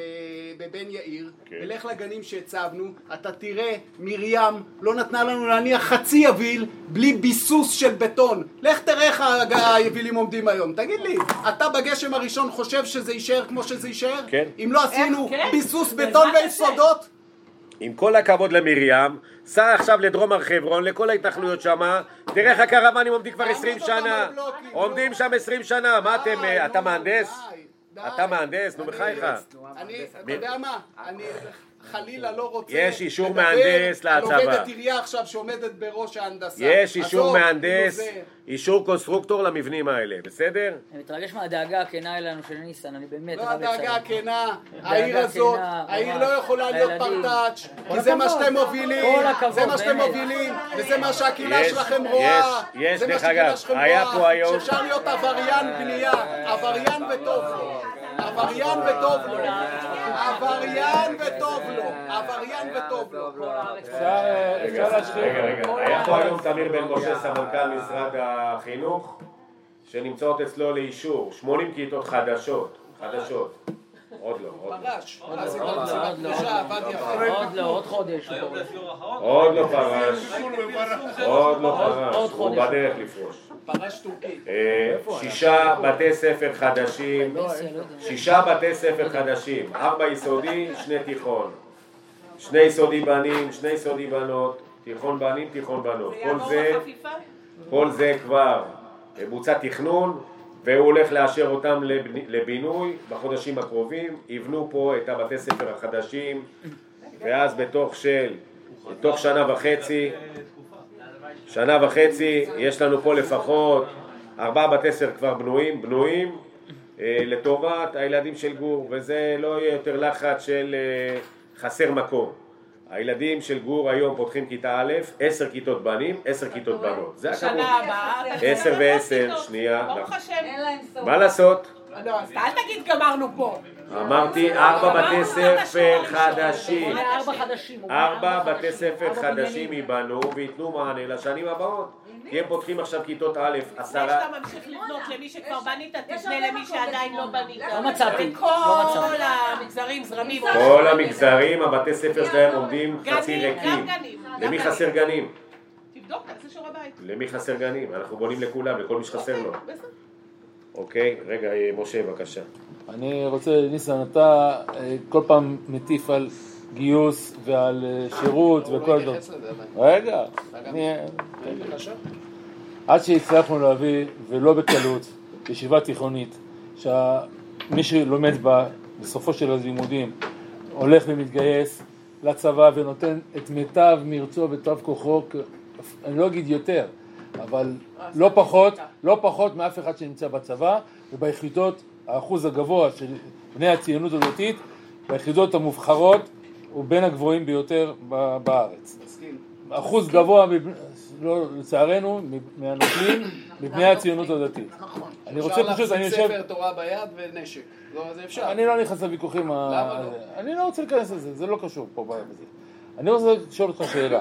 בבן יאיר, ולך לגנים שהצבנו, אתה תראה, מרים לא נתנה לנו להניח חצי יביל בלי ביסוס של בטון. לך תראה איך היבילים עומדים היום. תגיד לי, אתה בגשם הראשון חושב שזה יישאר כמו שזה יישאר? כן. אם לא עשינו ביסוס בטון ויסודות? עם כל הכבוד למרים, סע עכשיו לדרום הר חברון, לכל ההתנחלויות שמה, תראה איך הקרבנים עומדים כבר עשרים שנה, עומדים שם עשרים שנה, מה אתם, אתה מהנדס? אתה מהנדס, נו בחייך. אני, אתה יודע מה, אני חלילה לא רוצה יש אישור מהנדס להצבה. על עובדת עירייה עכשיו שעומדת בראש ההנדסה. יש אישור מהנדס, אישור קונסטרוקטור למבנים האלה, בסדר? אני מתרגש מהדאגה הכנה אלינו של ניסן, אני באמת... לא הדאגה הכנה, העיר הזאת, העיר לא יכולה להיות פרטאץ', כי זה מה שאתם מובילים, זה מה שאתם מובילים, וזה מה שהקהילה שלכם רואה, זה מה שהקהילה שלכם רואה, שאפשר להיות עבריין בנייה, עבריין וטוב לו, עבריין וטוב לו, עבריין וטוב לו, עבריין וטוב לו. רגע, רגע, היה פה היום תמיר בן משה, סמנכ"ל משרד החינוך, שנמצאות אצלו לאישור, שמונים כיתות חדשות, חדשות. עוד לא, עוד לא. פרש. עוד לא, עוד חודש. עוד לא פרש. עוד לא פרש. הוא בדרך לפרוש. פרש טורקי. שישה בתי ספר חדשים, שישה בתי ספר חדשים, ארבע יסודי, שני תיכון. שני יסודי בנים, שני יסודי בנות, תיכון בנים, תיכון בנות. כל זה, כל זה כבר בוצע תכנון, והוא הולך לאשר אותם לבינוי בחודשים הקרובים, יבנו פה את הבתי ספר החדשים, ואז בתוך של, בתוך שנה וחצי, שנה וחצי, יש לנו פה לפחות ארבעה בתי ספר כבר בנויים, בנויים לטובת הילדים של גור, וזה לא יהיה יותר לחץ של חסר מקום. הילדים של גור היום פותחים כיתה א', עשר כיתות בנים, עשר כיתות בנות. זה הכבוד. שנה הבאה. עשר ועשר, שנייה. ברוך השם. מה לעשות? לא, אז אל תגיד גמרנו פה. אמרתי ארבע בתי ספר חדשים. ארבע חדשים. ארבע בתי ספר חדשים ייבנו וייתנו מענה לשנים הבאות. כי הם פותחים עכשיו כיתות א', עשרה. זה שאתה ממשיך לבנות למי שכבר בנית, תבנה למי שעדיין לא בנית. לא מצאתי. כל המגזרים, זרמים. כל המגזרים, הבתי ספר שלהם עומדים חצי ריקים. למי חסר גנים? תבדוק, זה שיעורי בית. למי חסר גנים? אנחנו בונים לכולם, לכל מי שחסר לו. אוקיי, רגע, משה, בבקשה. אני רוצה, ניסן, אתה כל פעם מטיף על גיוס ועל שירות וכל דבר. רגע, עד שהצלחנו להביא, ולא בקלות, ישיבה תיכונית, שמי שלומד בה בסופו של הלימודים הולך ומתגייס לצבא ונותן את מיטב מרצו וטב כוחו, אני לא אגיד יותר, אבל לא פחות, לא פחות מאף אחד שנמצא בצבא, וביחידות האחוז הגבוה של בני הציונות הדתית, ביחידות המובחרות הוא בין הגבוהים ביותר בארץ. אחוז גבוה, לא, לצערנו, מהנופלים, מבני הציונות הדתית. אני רוצה פשוט, אני יושב... אפשר להחזיק ספר תורה ביד ונשק. זה אפשר. אני לא נכנס לוויכוחים... למה לא? אני לא רוצה להיכנס לזה, זה לא קשור פה בעיה בזה. אני רוצה לשאול אותך שאלה.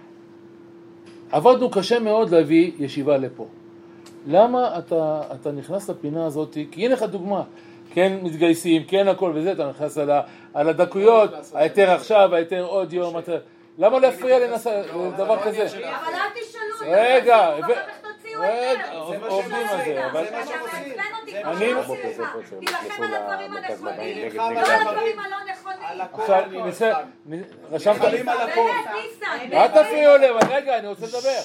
עבדנו קשה מאוד להביא ישיבה לפה. למה אתה, אתה נכנס לפינה הזאת? כי אין לך דוגמה. כן מתגייסים, כן הכל וזה, אתה נכנס על, ה, על הדקויות, היתר עכשיו, היתר עוד יום, אתה... למה להפריע לנסה לדבר כזה? אבל אל תשאלו, רגע, רגע, עובדים על זה, אבל... אני... תילחם על הדברים הנכונים, לא על הדברים הלא נכונים. עכשיו, נסה... רשמת לי... אל תפריעו לי, אבל רגע, אני רוצה לדבר.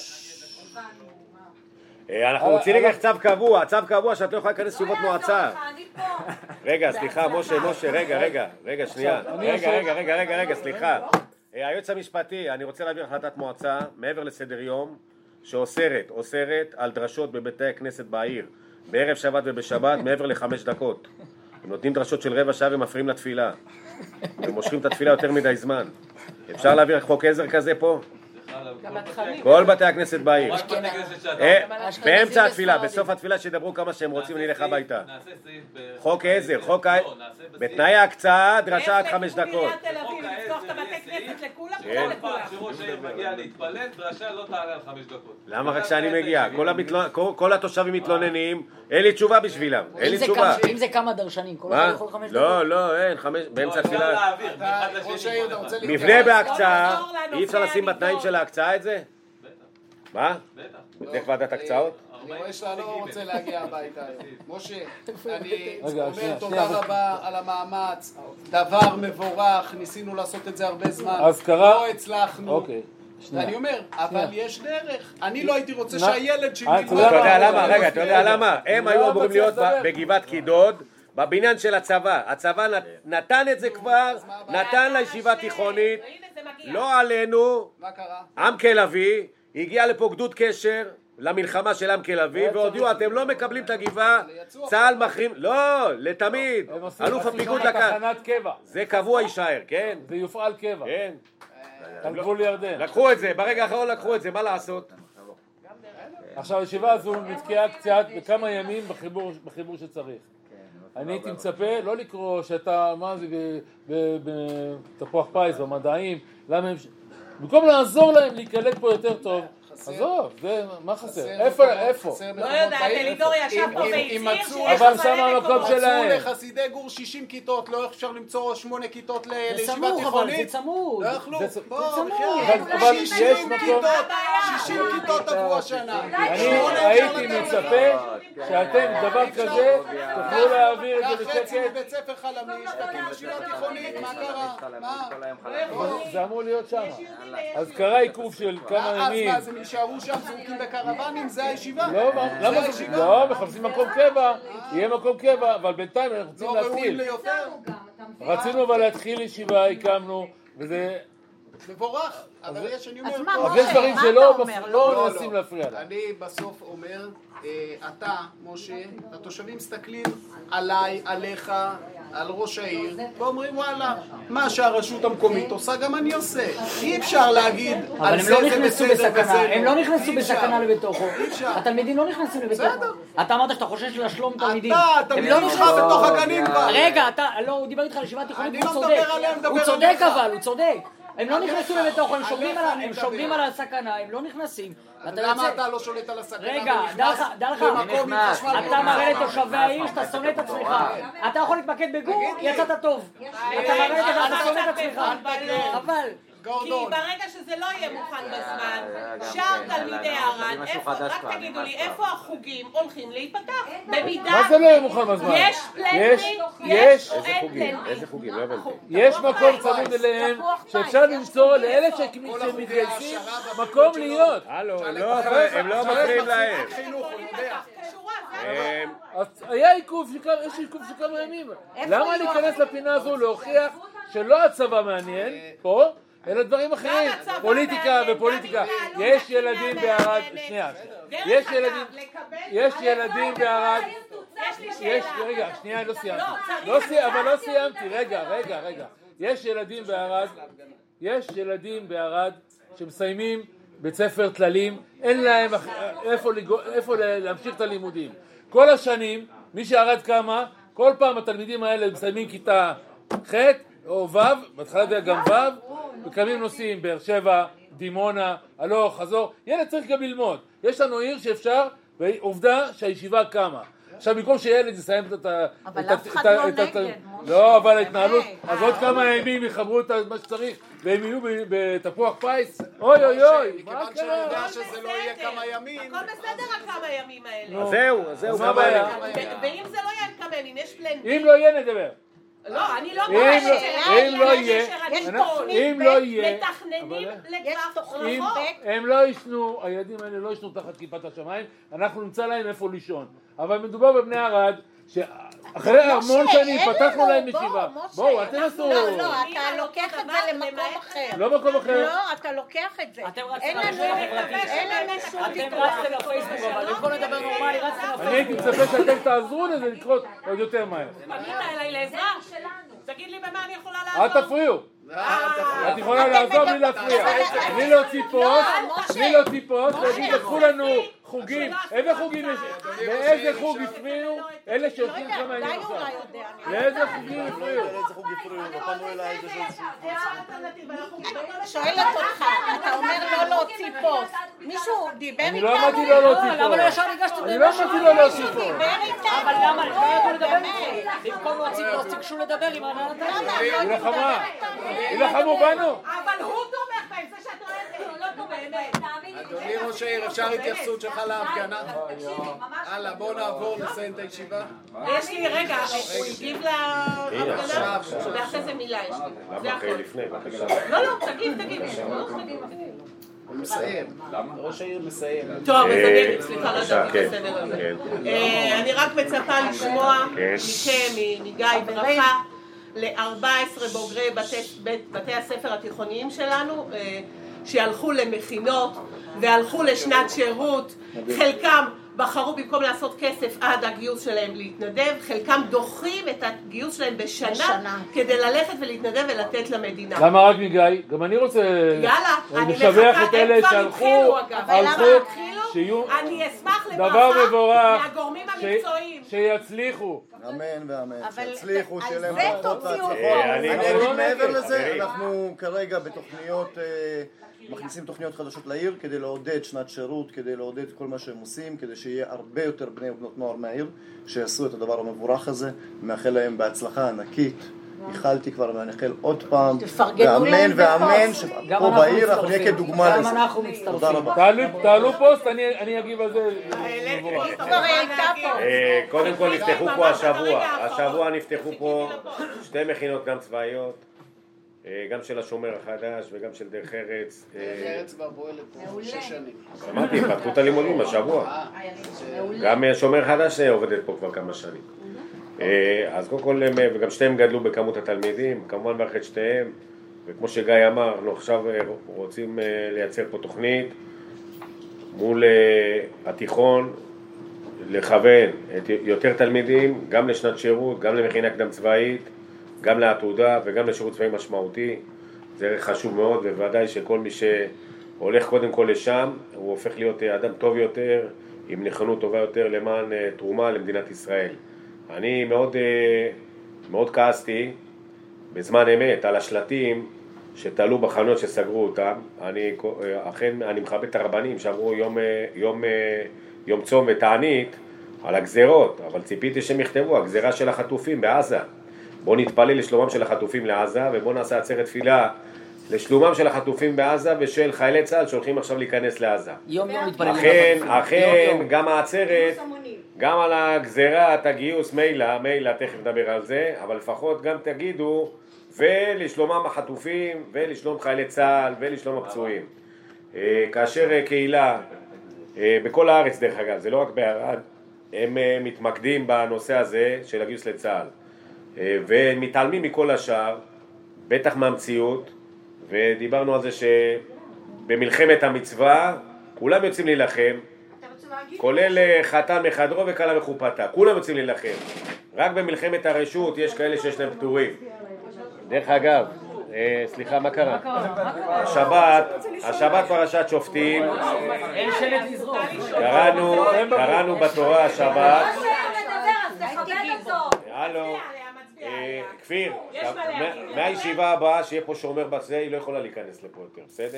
אנחנו רוצים לגח צו קבוע, צו קבוע שאת לא יכולה להיכנס ישיבות מועצה. רגע, סליחה, משה, משה, רגע, רגע, רגע, שנייה. רגע, רגע, רגע, רגע, רגע, סליחה. היועץ המשפטי, אני רוצה להעביר החלטת מועצה מעבר לסדר יום שאוסרת, אוסרת על דרשות בבתי הכנסת בעיר בערב שבת ובשבת מעבר לחמש דקות. הם נותנים דרשות של רבע שעה ומפריעים לתפילה. הם מושכים את התפילה יותר מדי זמן. אפשר להעביר חוק עזר כזה פה? כל בתי הכנסת בעיר. באמצע התפילה, בסוף התפילה שידברו כמה שהם רוצים ונלך הביתה. חוק עזר, חוק ה... בתנאי ההקצאה, דרשה עד חמש דקות. שראש העיר מגיע להתפלל, דרשה לא תעלה על חמש דקות. למה רק שאני מגיע? כל התושבים מתלוננים, אין לי תשובה בשבילם, אין לי תשובה. אם זה כמה דרשנים, כל אחד יכול חמש דקות? לא, לא, אין, באמצע התפילה. מבנה בהקצאה, אי אפשר לשים בתנאים של ההקצאה את זה? מה? בטח ועדת הקצאות? אני רואה שאתה לא רוצה להגיע הביתה היום. משה, אני אומר תודה רבה על המאמץ, דבר מבורך, ניסינו לעשות את זה הרבה זמן, לא הצלחנו. אני אומר, אבל יש דרך. אני לא הייתי רוצה שהילד שלי... אתה יודע למה? רגע, אתה יודע למה? הם היו אמורים להיות בגבעת קידוד, בבניין של הצבא. הצבא נתן את זה כבר, נתן לישיבה תיכונית, לא עלינו, עם כלבי, הגיע לפה גדוד קשר, למלחמה של עם כלבי, והודיעו, אתם לא מקבלים את הגבעה, צה"ל מחרים, לא, לתמיד, אלוף הפיקוד לקח, זה קבוע יישאר, כן? זה יופעל קבע. כן. על גבול ירדן. לקחו את זה, ברגע האחרון לקחו את זה, מה לעשות? עכשיו, הישיבה הזו נתקעה קצת בכמה ימים בחיבור שצריך. אני הייתי מצפה לא לקרוא שאתה, מה זה, בתפוח פייס, במדעים, למה הם... במקום לעזור להם להיקלט פה יותר טוב, עזוב, זה, מה חסר? איפה, איפה? לא יודעת, אלידור ישב פה והצהיר אבל שם המקום שלהם. מצאו לחסידי גור שישים כיתות, לא אפשר למצוא שמונה כיתות לישיבה תיכונית. זה צמוד, לא יכלו, בוא, אבל יש מקום... שישים כיתות עברו השנה. אני הייתי מצפה שאתם דבר כזה תוכלו להעביר את זה בשקט. בית ספר חלמיש, תקים ישיבה תיכונית, מה קרה? מה? זה אמור להיות שם. אז קרה עיכוב של כמה ימים. אז הם יישארו שם זרוקים בקרבנים, זה הישיבה? לא, למה? לא, מחפשים מקום קבע, יהיה מקום קבע, אבל בינתיים אנחנו רוצים להתחיל. רצינו אבל להתחיל ישיבה, הקמנו, וזה... מבורך, אבל יש, אני אומר... אז יש דברים שלא מנסים להפריע לה. אני בסוף אומר, אתה, משה, התושבים מסתכלים עליי, עליך, על ראש העיר, ואומרים וואלה, מה שהרשות המקומית עושה גם אני עושה. אי אפשר להגיד על זה זה בסדר וזה. הם לא נכנסו בסכנה לבתוכו. התלמידים לא נכנסו לבתוכו. אתה אמרת שאתה חושש לשלום תלמידים. אתה, התלמידים שלך בתוך הגנים כבר. רגע, אתה, לא, הוא דיבר איתך על ישיבה תיכונית, הוא צודק. הוא צודק אבל, הוא צודק. הם לא נכנסו לבתוכו, הם שומרים על הסכנה, הם לא נכנסים. למה אתה לא שולט על הסכנה? רגע, דע לך, אתה מראה לתושבי העיר שאתה שונא את עצמך. אתה יכול להתמקד בגור, יצאת טוב. אתה מראה לתושבי, אתה שונא את עצמך. אבל... כי ברגע שזה לא יהיה מוכן בזמן, שאר תלמידי ערד, רק תגידו לי, איפה החוגים הולכים להיפתח? במידה... מה זה לא יהיה מוכן בזמן? יש פלנטים, יש או אין פלנטים. איזה חוגים? לא הבנתי. יש מקום צמוד אליהם שאפשר למצוא לאלה שמתגייסים מקום להיות. הלו, הם לא מפריעים להם. היה עיכוב, יש עיכוב של כמה ימים. למה להיכנס לפינה הזו להוכיח שלא הצבא מעניין פה, אלא דברים אחרים, פוליטיקה ופוליטיקה. יש ילדים בערד, שנייה, יש ילדים, יש ילדים בערד, יש, רגע, שנייה, לא סיימתי, אבל לא סיימתי, רגע, רגע, רגע. יש ילדים בערד, יש ילדים בערד שמסיימים בית ספר תללים, אין להם איפה להמשיך את הלימודים. כל השנים, מי שערד כמה, כל פעם התלמידים האלה מסיימים כיתה ח' או ו', בהתחלה זה גם ו', וקמים נוסעים, באר שבע, דימונה, הלוך, חזור, ילד צריך גם ללמוד. יש לנו עיר שאפשר, ועובדה שהישיבה קמה. עכשיו, במקום שילד יסיים את ה... אבל אף אחד לא נגד. לא, אבל ההתנהלות, אז עוד כמה ימים יחברו את מה שצריך, והם יהיו בתפוח פייס, אוי אוי אוי, מה קרה? כיוון שאני יודע שזה לא יהיה כמה ימים. הכל בסדר רק כמה ימים האלה. אז זהו, אז זהו, מה הבעיה? ואם זה לא יהיה כמה ימים, יש פלנטים. אם לא יהיה נדבר. לא, אני לא אם לא יהיה, אם לא יהיה, מתכננים לטווח רחוק. הם לא ישנו, הילדים האלה לא ישנו תחת כיפת השמיים, אנחנו נמצא להם איפה לישון. אבל מדובר בבני ערד, שאחרי המון שנים פתחנו להם ישיבה. בואו, אתם עשו... לא, לא, אתה לוקח את זה למקום אחר. לא מקום אחר. לא, אתה לוקח את זה. אין לנו שום אתם רצתם לפייסבוק, אבל במקום לדבר נורמלי, רצתם לפייסבוק. אני הייתי מצפה שאתם תעזרו לזה לקרות עוד יותר מהר. פנית אליי לעזרה? תגיד לי במה אני יכולה לעזור. אל תפריעו. את יכולה לעזור בלי להפריע. בלי להוציא פוסט, בלי להוציא פוסט, ותקחו לנו חוגים. איזה חוגים יש? לאיזה חוג הפריעו? אלה שעושים כמה ימים עכשיו. לאיזה חוגים הפריעו? לאיזה חוג הפריעו? לא פנו אליי איזה שואלת אותך, אתה אומר לא להוציא פוסט. מישהו דיבר איתנו? אני לא אמרתי לא להוציא פוסט. למה לא ישר ניגשתם? אני לא אמרתי לא להוציא פוסט. אבל למה? לא ידעו לדבר איתכם. במקום להוציא פוסט, תיגשו לדבר עם הנהלת הזה. היא לחמה. היא לחמו בנו. אבל הוא תומך בהם, זה שאת אומרת, לא תומך בהם. אדוני ראש העיר, אפשר התייחסות שלך להפגנה? הלאה, בואו נעבור, נסיים את הישיבה. יש לי, רגע, הוא הגיב להפגנה, ואחרי זה מילה יש לי. למה אחרי לפני? לא, לא, תגיב, תגיב. הוא מסיים. ראש העיר מסיים. טוב, אז אני אגיד, סליחה, לא ידעתי בסדר הזה. אני רק מצפה לשמוע מכם, מגיא ברכה, ל-ארבעה עשר בוגרי בתי הספר התיכוניים שלנו, שהלכו למכינות והלכו לשנת שירות, חלקם בחרו במקום לעשות כסף עד הגיוס שלהם להתנדב, חלקם דוחים את הגיוס שלהם בשנה כדי ללכת ולהתנדב ולתת למדינה. למה רק מגיא? גם אני רוצה לשבח את אלה שהלכו, הלכו, שיהיו דבר מבורך, שיצליחו. אמן ואמן, שיצליחו, שיהיה להם ברכות והצלחות. אני אגיד מעבר לזה, אנחנו כרגע בתוכניות, מכניסים תוכניות חדשות לעיר כדי לעודד שנת שירות, כדי לעודד כל מה שהם עושים, כדי שיהיה הרבה יותר בני ובנות נוער מהעיר שיעשו את הדבר המבורך הזה. מאחל להם בהצלחה ענקית, איחלתי כבר ואני עוד פעם, ואמן ואמן שפה בעיר אנחנו נהיה כדוגמה לזה. תודה רבה. תעלו פוסט, אני אגיב על זה. קודם כל נפתחו פה השבוע, השבוע נפתחו פה שתי מכינות גם צבאיות, גם של השומר החדש וגם של דרך ארץ. דרך ארץ כבר פועלת פה שש שנים. אמרתי, פתחו את הלימודים השבוע. גם השומר חדש עובדת פה כבר כמה שנים. אז קודם כל, וגם שתיהם גדלו בכמות התלמידים, כמובן ברך את שתיהם, וכמו שגיא אמר, אנחנו עכשיו רוצים לייצר פה תוכנית מול התיכון, לכוון את יותר תלמידים, גם לשנת שירות, גם למכינה קדם צבאית, גם לעתודה וגם לשירות צבאי משמעותי. זה ערך חשוב מאוד, ובוודאי שכל מי שהולך קודם כל לשם, הוא הופך להיות אדם טוב יותר, עם נכונות טובה יותר למען תרומה למדינת ישראל. אני מאוד, מאוד כעסתי בזמן אמת על השלטים שתעלו בחנויות שסגרו אותם. אני, אכן, אני מכבד את הרבנים שאמרו יום, יום, יום צום ותענית על הגזרות, אבל ציפיתי שהם יכתבו, הגזרה של החטופים בעזה. בואו נתפלל לשלומם של החטופים לעזה, ובואו נעשה עצרת תפילה לשלומם של החטופים בעזה ושל חיילי צה"ל שהולכים עכשיו להיכנס לעזה. יום יום מתפללים. אכן, אכן, גם העצרת, גם על הגזירת הגיוס, מילא, מילא, תכף נדבר על זה, אבל לפחות גם תגידו, ולשלומם החטופים, ולשלום חיילי צה"ל, ולשלום הפצועים. כאשר קהילה, בכל הארץ דרך אגב, זה לא רק בערד, הם מתמקדים בנושא הזה של הגיוס לצה"ל, ומתעלמים מכל השאר, בטח מהמציאות, ודיברנו על זה שבמלחמת המצווה, כולם יוצאים להילחם, כולל חתן מחדרו וכלה מחופתה, כולם יוצאים להילחם. רק במלחמת הרשות יש כאלה שיש להם פטורים. דרך אגב, סליחה, מה קרה? השבת, השבת פרשת שופטים, קראנו, קראנו בתורה השבת. הלו, כפיר, מהישיבה הבאה שיהיה פה שומר בזה, היא לא יכולה להיכנס לפה יותר, בסדר?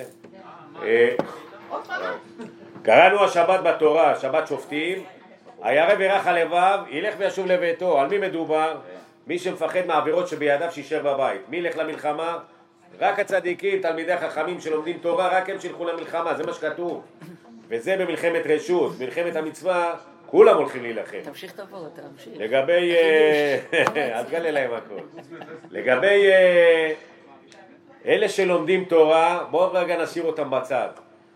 קראנו השבת בתורה, שבת שופטים, הירא ורך הלבב, ילך וישוב לביתו. על מי מדובר? מי שמפחד מהעבירות שבידיו שישאר בבית. מי ילך למלחמה? רק הצדיקים, תלמידי החכמים שלומדים תורה, רק הם שילכו למלחמה, זה מה שכתוב. וזה במלחמת רשות, מלחמת המצווה, כולם הולכים להילחם. תמשיך תבוא, תמשיך. לגבי... אז גלה להם הכל. לגבי אלה שלומדים תורה, בואו רגע נשאיר אותם בצד.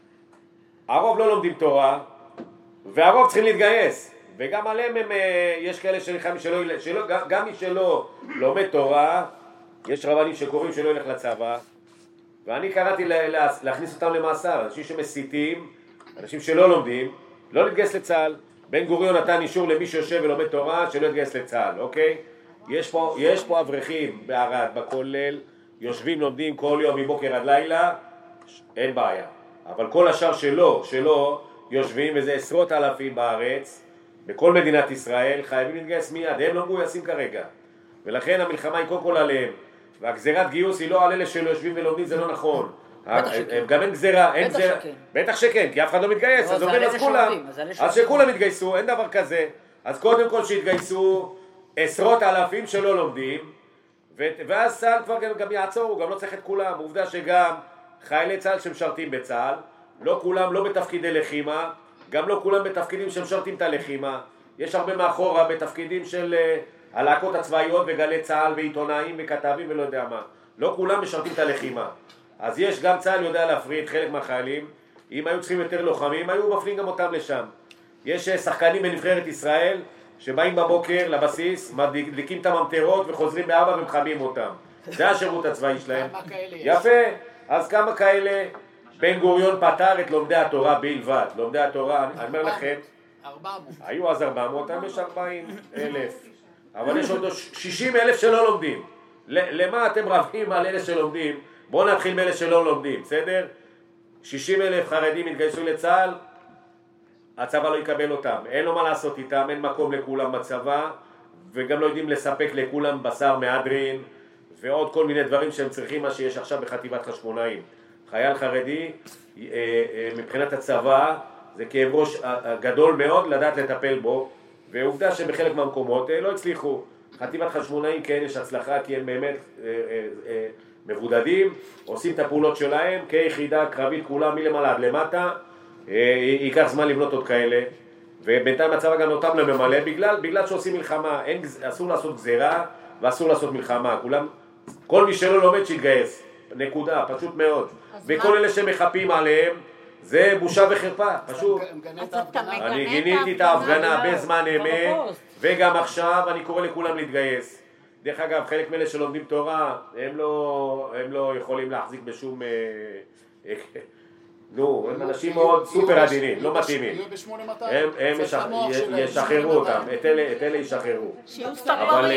הרוב לא לומדים תורה, והרוב צריכים להתגייס. וגם עליהם הם, יש כאלה שנלחמים שלא, שלא, גם מי שלא לומד תורה, יש רבנים שקוראים שלא ילך לצבא, ואני קראתי לה, להכניס אותם למאסר, אנשים שמסיתים, אנשים שלא לומדים, לא להתגייס לצה"ל. בן גוריון נתן אישור למי שיושב ולומד תורה שלא יתגייס לצה"ל, אוקיי? יש פה, יש פה אברכים בערד, בכולל, יושבים לומדים כל יום מבוקר עד לילה, אין בעיה. אבל כל השאר שלא, שלא יושבים, וזה עשרות אלפים בארץ, בכל מדינת ישראל, חייבים להתגייס מיד, הם לא מגויסים כרגע. ולכן המלחמה היא קודם כל עליהם. והגזירת גיוס היא לא על אלה שלא יושבים ולומדים, זה לא נכון. גם אין גזירה, אין גזירה. בטח שכן, כי אף אחד לא מתגייס, אז אומרים אז כולם. אז שכולם יתגייסו, אין דבר כזה. אז קודם כל שיתגייסו עשרות אלפים שלא לומדים, ואז צה"ל כבר גם יעצור, הוא גם לא צריך את כולם. עובדה שגם חיילי צה"ל שמשרתים בצה"ל, לא כולם לא בתפקידי לחימה, גם לא כולם בתפקידים שמשרתים את הלחימה. יש הרבה מאחורה בתפקידים של הלהקות הצבאיות וגלי צה"ל ועיתונאים וכתבים ולא יודע מה. לא כולם משרתים את הלחימה. אז יש גם צה"ל יודע להפריד חלק מהחיילים. אם היו צריכים יותר לוחמים, היו מפנים גם אותם לשם. יש שחקנים בנבחרת ישראל שבאים בבוקר לבסיס, מדליקים את הממטרות וחוזרים בארבע ומחמים אותם. זה השירות הצבאי שלהם. יפה. אז כמה כאלה? בן גוריון פתר את לומדי התורה בלבד. לומדי התורה, אני אומר לכם, היו אז ארבע מאות, היום יש ארבעים אלף. אבל יש עוד שישים אלף שלא לומדים. למה אתם רבים על אלה שלומדים? בואו נתחיל מאלה שלא לומדים, בסדר? שישים אלף חרדים התגייסו לצה"ל, הצבא לא יקבל אותם. אין לו מה לעשות איתם, אין מקום לכולם בצבא, וגם לא יודעים לספק לכולם בשר מהדרין, ועוד כל מיני דברים שהם צריכים, מה שיש עכשיו בחטיבת חשמונאים. חייל חרדי, מבחינת הצבא, זה כאב ראש גדול מאוד לדעת לטפל בו, ועובדה שבחלק מהמקומות לא הצליחו. חטיבת חשמונאים כן יש הצלחה, כי הם באמת מבודדים, עושים את הפעולות שלהם, כיחידה קרבית כולה מלמעלה עד למטה, ייקח זמן לבנות עוד כאלה, ובינתיים הצבא גם אותם לממלא, בגלל, בגלל שעושים מלחמה, אין, אסור לעשות גזירה ואסור לעשות מלחמה, כולם, כל מי שלא לומד שיתגייס, נקודה, פשוט מאוד, וכל אלה שמחפים עליהם, זה בושה וחרפה, פשוט. אני גיניתי את ההפגנה בזמן אמת, וגם עכשיו אני קורא לכולם להתגייס. דרך אגב, חלק מאלה שלומדים תורה, הם לא, הם לא יכולים להחזיק בשום... נו, הם אנשים מאוד סופר עדינים, לא מתאימים. הם ישחררו אותם, את אלה ישחררו. אבל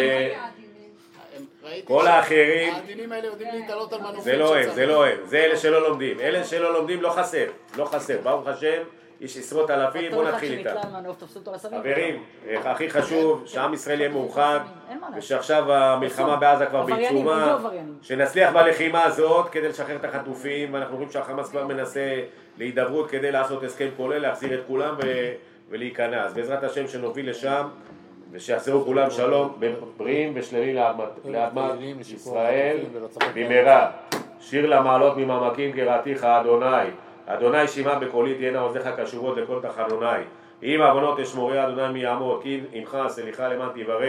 כל האחרים... העדינים האלה יודעים להתעלות על מנופים. זה לא הם, זה לא הם, זה אלה שלא לומדים. אלה שלא לומדים לא חסר, לא חסר. ברוך השם, יש עשרות אלפים, בואו נתחיל איתם. חברים, הכי חשוב שעם ישראל יהיה מאוחד, ושעכשיו המלחמה בעזה כבר בעיצומה, שנצליח בלחימה הזאת כדי לשחרר את החטופים, ואנחנו רואים שהחמאס כבר מנסה להידברות כדי לעשות הסכם כולל, להחזיר את כולם ולהיכנע. אז בעזרת השם שנוביל לשם, ושיחזרו כולם שלום, בריאים ושלמים לאדמת ישראל במהרה. שיר למעלות ממעמקים קראתיך אדוני, אדוני שמע בקולי תהיינה אוזניך קשובות לכל תחנוני, אם עוונות אשמורי אדוני מי יעמוד, כי עמך סליחה למען תברא,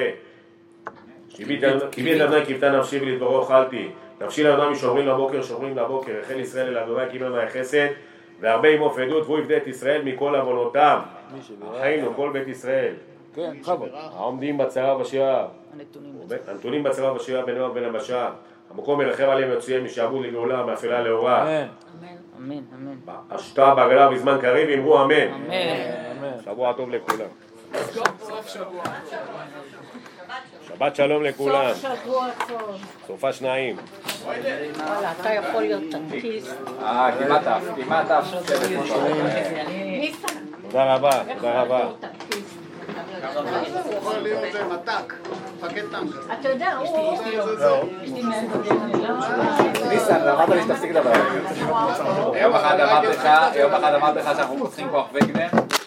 כי בי את אדוני כבתה נפשי ולדברו אכלתי, נפשי לאדוני משומרים לבוקר שומרים לבוקר, החל ישראל אל אדוני כי עמנו חסד, והרבה עמו פדות והוא יפדה את ישראל מכל עוונותם. חיינו כל בית ישראל. כן, חבוד. העומדים בצרה ובשירה. הנתונים בצרה ובשירה בנוער בן המשל. המקום מרחב עליהם יוציאם משעבוד לגאולה מאפלה לאורה. אמן. אמן, אמן. השתה בעגלה בזמן קריב אמרו אמן. אמן. שבוע טוב לכולם. שבת שלום לכולם. סוף שבוע טוב. סופה שניים. וואלה, אתה יכול להיות טנקיסט. אה, כמעט אף, כמעט אף. תודה רבה, תודה רבה. הוא יכול להיות מתק, מפקד טנק. אתה יודע, הוא... ניסן, אמרת לי שתפסיק לדבר. יום אחד אמרתי לך שאנחנו פותחים כוח וגנר